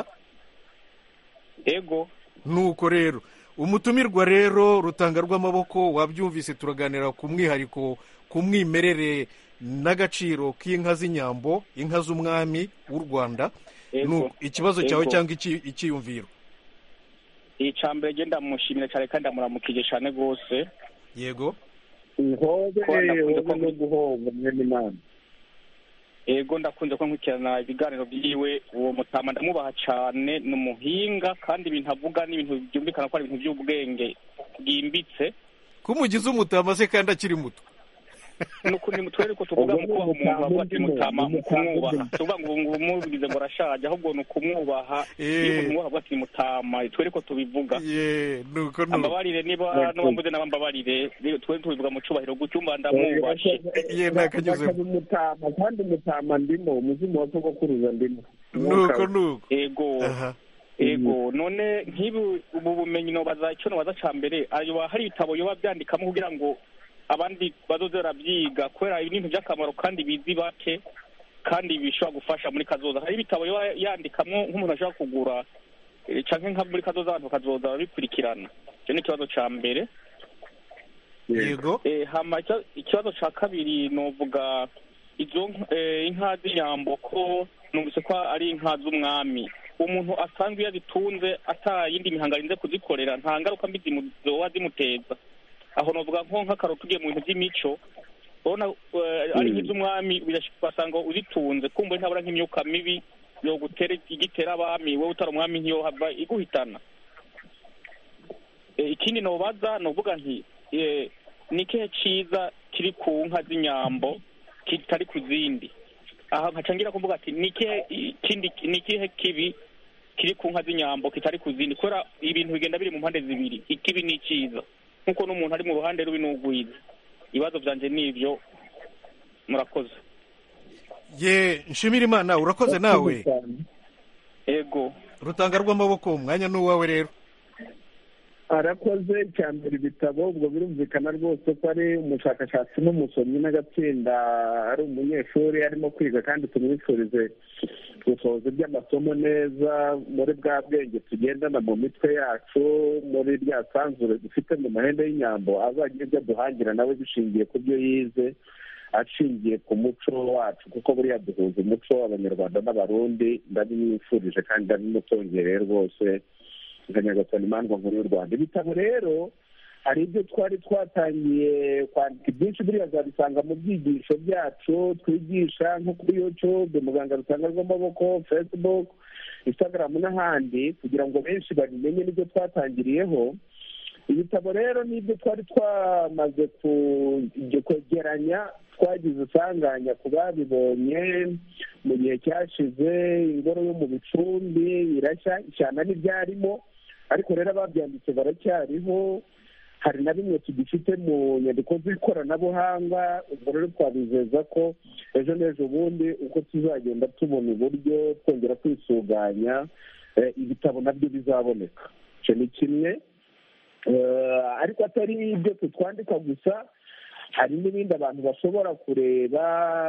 Ego. Nuko rero umutumirwa rero Rutanga rw'amaboko, wabyumvise, turaganira ku mwihariko, ku mwimerere n'agaciro k'inka z'inyambo, inka z'umwami w'u Rwanda. Ego. Nuko ikibazo cyawe Ego. cyangwa iki ikiyumviro? Icambere genda mushimira cyane kandi amuramukije cyane gose. Yego. Nkobe Ko ndakunze ko no guhomba mwene Imana. Ego, ndakunze ko nkurikirana ibiganiro byiwe. Uwo mutama ndamubaha cyane, ni umuhinga kandi ibintu avuga ni ibintu byumvikana ko ari ibintu by'ubwenge bwimbitse. Kumugize umutama se kandi akiri muto? n'ukuri twere ko tuvuga mu kubaha umuntu avuga ati mutama mu kumwubaha tuvuga ngo umubigize ngo arashaje ahubwo ni ukumwubaha iyo umuntu avuga ati mutama twere ko tubivuga ye nuko nuko ambabarire niba n'abambuze n'abambabarire twere tubivuga mu cubahiro gucyumba ndamwubashe ye nakanyuze mutama kandi mutama ndimo umuzimu wa sogokuruza ndimo nuko nuko ego ego none nk'ibi ubu bumenyi nobaza icyo nobaza ca mbere ayo hari ibitabo yoba byandikamo kugira ngo abandi bazoze barabyiga kubera ibintu by'akamaro kandi bizi bake kandi bishobora gufasha muri kazoza hari ibitabo yoba yandikamo nk'umuntu ashobora kugura canke nka muri kazoza abantu bakazoza babikurikirana icyo ni ikibazo ca mbere yego hama ikibazo ca kabiri novuga izo inka z'inyambo ko numvise ko ari inka z'umwami umuntu asanzwe yazitunze ata yindi mihanga arinze kuzikorera nta ngaruka mbi zizoba zimuteza aho novuga nko nk'akaroti ugiye mu bintu by'imico urabona ari nk'iz'umwami basanga uzitunze kumva ntabura nk'imyuka mibi yo gutera igitera abami wowe utari umwami ntiyo hava iguhitana ikindi nobaza novuga nti ni ikihe ciza kiri ku nka z'inyambo kitari ku zindi aha nkacangira kuvuga ati ni ikihe kindi ni ikihe kibi kiri ku nka z'inyambo kitari ku zindi kubera ibintu bigenda biri mu mpande zibiri ikibi ni iciza nkuko n'umuntu ari mu ruhande rubi n'ugwiza ibibazo byanje nivyo murakoze ye nshimira Imana urakoze nawe ego rutanga rw'amaboko umwanya n'uwawe rero arakoze cyambere ibitabo ubwo birumvikana rwose ko ari umushakashatsi n'umusomyi n'agatsinda ari umunyeshuri arimo kwiga kandi tumwifurize gusohoza iby'amasomo neza muri bwa bwenge tugendana mu mitwe yacu muri rya sanzure dufite mu mahembe y'inyambo azajya ibyo duhangira nawe bishingiye ku byo yize ashingiye ku muco wacu kuko buriya duhuza umuco abanyarwanda n'abarundi ndabimwifurije kandi ndabimutongereye rwose nka nyagasani imandwa nkuru y'u Rwanda ibitabo rero hari ibyo twari twatangiye kwandika byinshi buriya zabisanga mu byigisho byacu twigisha nko kuri YouTube muganga rutanga rw'amaboko Facebook Instagram n'ahandi kugira ngo benshi babimenye n'ibyo twatangiriyeho ibitabo rero n'ibyo twari twamaze kwegeranya twagize usanganya ku babibonye mu gihe cyashize ingoro yo mu bicumbi irashya ishyana n'ibyarimo ariko rero ababyanditse baracyariho hari na bimwe tugifite mu nyandiko z'ikoranabuhanga ubwo rero twabizeza ko ejo n'ejo bundi uko tuzagenda tubona uburyo twongera kwisuganya ibitabo nabyo bizaboneka icyo ni kimwe ariko atari ibyo tutwandika gusa hari n'ibindi abantu bashobora kureba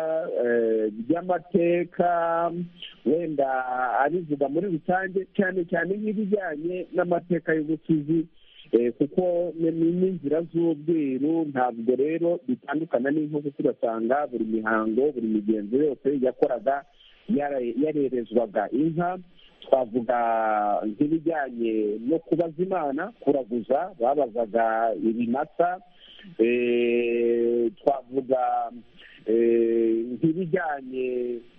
by'amateka wenda abivuga muri rusange cyane cyane nk'ibijyanye n'amateka y'ubusizi kuko n'inzira z'ubwiru ntabwo rero bitandukana n'inko kuko ugasanga buri mihango buri migenzo yose yakoraga yarerezwaga inka twavuga nk'ibijyanye no kubaza imana kuraguza babazaga ibimasa twavuga nk'ibijyanye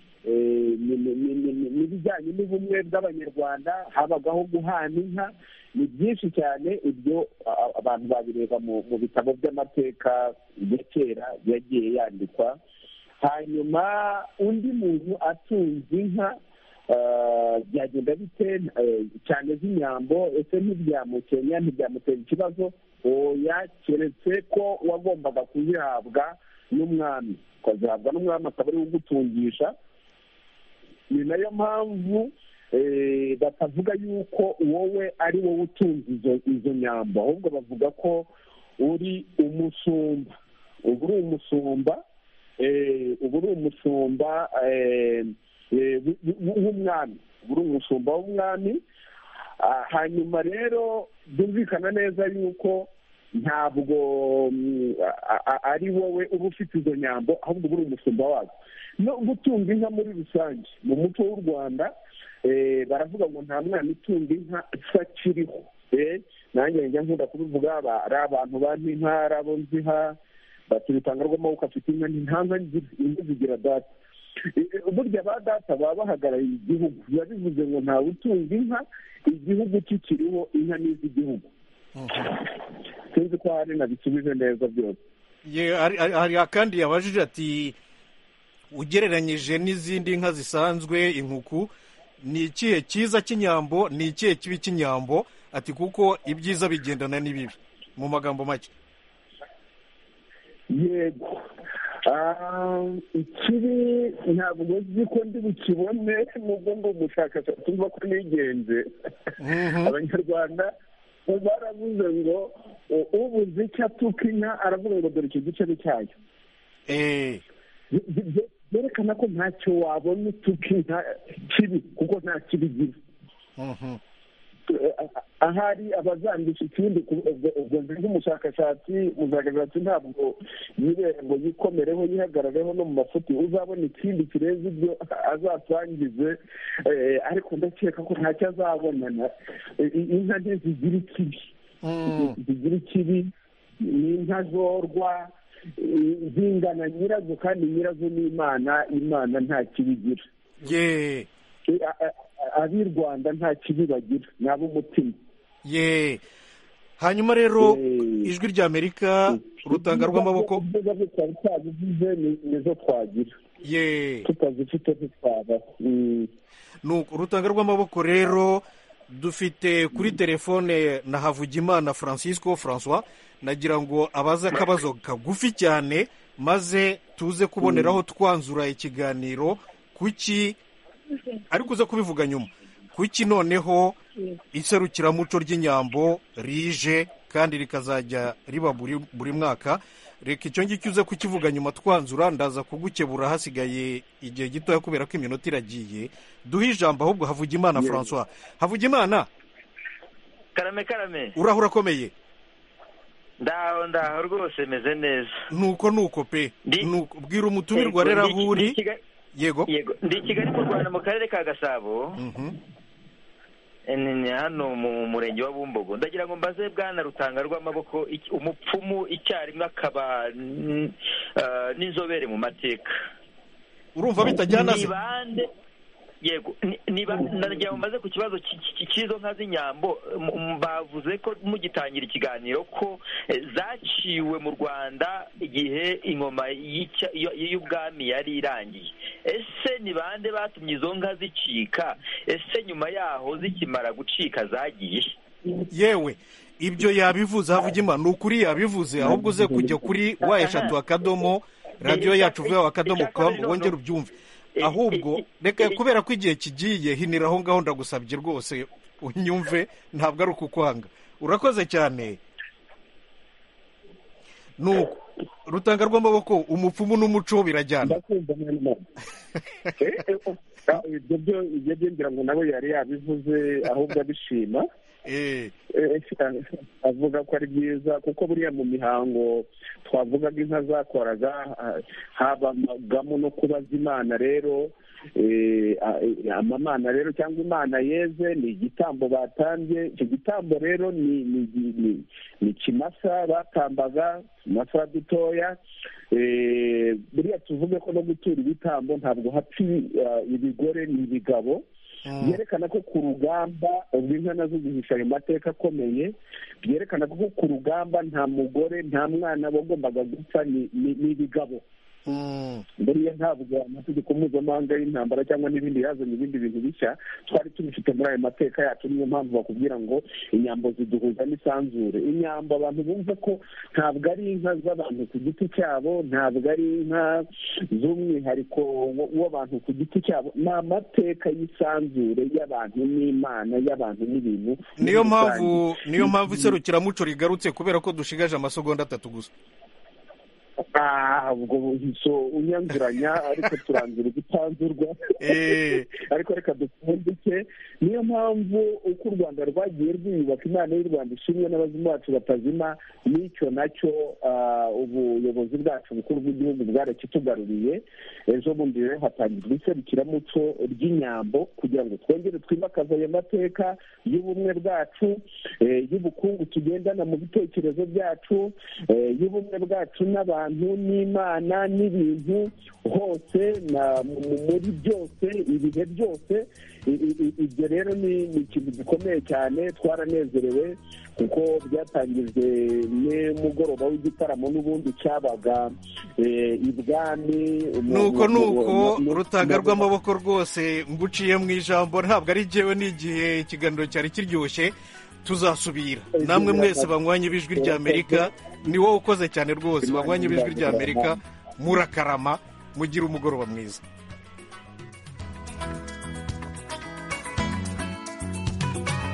n'ibijyanye n'ubumwe bw'abanyarwanda habagaho guhana inka ni byinshi cyane ibyo abantu babireba mu bitabo by'amateka ya kera yagiye yandikwa hanyuma undi muntu atunze inka byagenda bite cyane z'inyambo ese ntibyamukenya ntibyamutera ikibazo oya keretse ko wagombaga kuzihabwa n'umwami ukazihabwa n'umwami akaba ari we ugutungisha ni nayo mpamvu batavuga yuko wowe ari wowe utunze izo nyambo ahubwo bavuga ko uri umusumba uba uri umusumba uba uri umusumba w'umwami uba uri umusumba w'umwami hanyuma rero byumvikana neza yuko ntabwo ari wowe uba ufite izo nyambo ahubwo uba uri umusumba wazo no gutunga inka muri rusange mu muco w'u Rwanda baravuga ngo nta mwana utunga inka akiriho nanjye njya nkunda kubivuga ari abantu bantu inka ari abo nziha bati rutanga rw'amaboko afite inka ntanka inka zigira data burya ba data baba bahagarariye igihugu biba bivuze ngo ntawe utunga inka igihugu kikiriho inka n'iz'igihugu sinzi ko hari nabisubije neza byose Ye, hari hari akandi yabajije ati ugereranyije n'izindi nka zisanzwe inkuku ni ikihe cyiza cy'inyambo ni ikihe kibi cy'inyambo ati kuko ibyiza bigendana n'ibibi mu magambo make. yego Ah, ikibi ntabwo nzi ko ndi bukibone nubwo ngo umushakashatsi umva ko nigenze. Abanyarwanda baravuze ngo u- ubuze icyo atuka inka aravuga ngo dore icyo gice ni cyayo. Eh, Bye- bye- byerekana ko ntacyo wabona utuka inka kibi kuko nta kibi igira. mhm. Eh, ah- ahari abazandisha ikindi ku- ubwo- ubwo nzi nk'umushakashatsi umushakashatsi ntabwo yibere ngo yikomereho yihagarareho no mu mafuti uzabona ikindi kirenze ibyo azasangize, eh, ariko ndakeka ko ntacyo azabonana. Eh, inka ntizigira ikibi Mm. zigira ikibi ni inka zorwa eh, zingana nyirazo kandi nyirazo ni imana imana nta kibi igira. Ye, Eh, a- a- ab'i rwanda nta kibi bagira ni ab'umutima. ye. Hanyuma rero Eh, ijwi ry'Amerika urutanga rw'amaboko. ibyiza byo twari twabivuze ni- nizo twagira Ye. tutazifite ntitwaba. Mm. Nuko urutanga rw'amaboko rero dufite kuri telefone na Havugimana Francisco François, nagira ngo abaze akabazo kagufi cyane maze tuze kuboneraho twanzura ikiganiro kuki ariko uze kubivuga nyuma kuki noneho iserukiramuco ry'inyambo rije kandi rikazajya riba buri buri mwaka. Reka icyo ngicyo uze kukivuga nyuma twanzura, ndaza kugukebura hasigaye igihe gitoya kubera ko iminota iragiye. Duhe ijambo ahubwo Havugimana François. Havugimana, karame karame uraho urakomeye? ndaho ndaho rwose meze neza. Nuko nuko pe. Ndi- Nuko bwira umutumirwa Yego, rero ndi- aho uri. ndi Kigali- Yego. yego ndi i Kigali mu Rwanda mu karere ka Gasabo. Mhm. Eh, ni ni hano mu murenge wa Bumbogo. Ndagira ngo mbaze bwana rutanga rw'amaboko iki- umupfumu icyarimwe akaba n- ah, n'inzobere mu mateka. Urumva bitajyana Ni se? bande yego ni- ni ba- ndagira ngo mbaze ku kibazo cy- cy- cy'izo nka z'inyambo. M- m- bavuze ko mugitangira ikiganiro ko eh, zaciwe mu Rwanda igihe ingoma y'icya- y- y'ubwami yari irangiye. Ese ni bande batumye izo nka zicika? Ese nyuma yaho zikimara gucika zagiye? Yewe ibyo yabivuze Havugimana, ni ukuri yabivuze, ahubwo uze kujya kuri wa eshatu akadomo radiyo yacu vuba akadomo com wongere ubyumve. Ahubwo reka kubera ko igihe kigiye hinira aho ngaho, ndagusabye rwose unyumve, ntabwo ari ukukwanga. Urakoze cyane. Nuko rutanga rw'amaboko umupfumu n'umuco birajyana. ndakumva mwana. Eh, eh, ah, ibyo byo ibyo byo ngira ngo nawe yari yabivuze ahubwo abishima. Eh, Eh, avuga ko ari byiza kuko buriya mu mihango twavugaga inka zakoraga ah, habagamo no kubaza imana. Rero eh, ah, eh, amamana rero cyangwa imana yeze ni igitambo batambye. Icyo gitambo rero ni ni ni, ni kimasa batambaga, kimasa dutoya. Eh, buriya tuvuge ko no gutura ibitambo ntabwo hapfa ah, ibigore ni ibigabo. Byerekana ko ku rugamba ubwo inka nazo zihisha ayo mateka akomeye. Byerekana ko ku rugamba nta mugore nta mwana wagombaga gupfa, ni ni- ni ibigabo. mm, buriya ntabwo amategeko mpuzamahanga y'intambara cyangwa n'ibindi yazanye ibindi bintu bishya twari tubifite muri ayo mateka yacu. Niyo mpamvu bakubwira ngo inyambo ziduhuza n'isanzure. Inyambo abantu bumva ko ntabwo ari inka z'abantu ku giti cyabo, ntabwo ari inka z'umwihariko w- w'abantu ku giti cyabo, ni amateka y'isanzure y'abantu n'imana, y'abantu n'ibintu. niyo muri mpamvu rusange. niyo mpamvu iserukiramuco rigarutse kubera ko dushigaje amasegonda atatu gusa. Ah, ubwo so unyanzuranya ariko turanzura ugutanzurwa. Eh. Ariko reka dupfundike. Niyo mpamvu uko u Rwanda rwagiye rwiyubaka, imana y'u Rwanda ishimwe n'abazimu bacu batazima, n'icyo nacyo ah, ubuyobozi bwacu bukuru bw'igihugu bwarakitugaruriye. Ejo bundi rero hatangizwa iserukiramuco ry'inyambo kugira ngo twongere twimakaze ayo mateka y'ubumwe bwacu, eh, y'ubukungu tugendana mu bitekerezo byacu, eh, y'ubumwe bwacu n'abantu n'imana n'ibintu hose na mu- muri byose ibihe byose. ibyo rero ni ikintu gikomeye cyane, twaranezerewe kuko byatangijwe n'umugoroba w'igitaramo n'ubundi cyabaga ibwami. nuko nuko urutanga rw'amaboko rwose nguciye mu ijambo, ntabwo ari jyewe, n'igihe ikiganiro cyari kiryoshye, tuzasubira. namwe mwese banywanye b'ijwi ry'Amerika, ni wowe ukoze cyane rwose, banywanye b'ijwi ry'Amerika, murakarama, mugire umugoroba mwiza.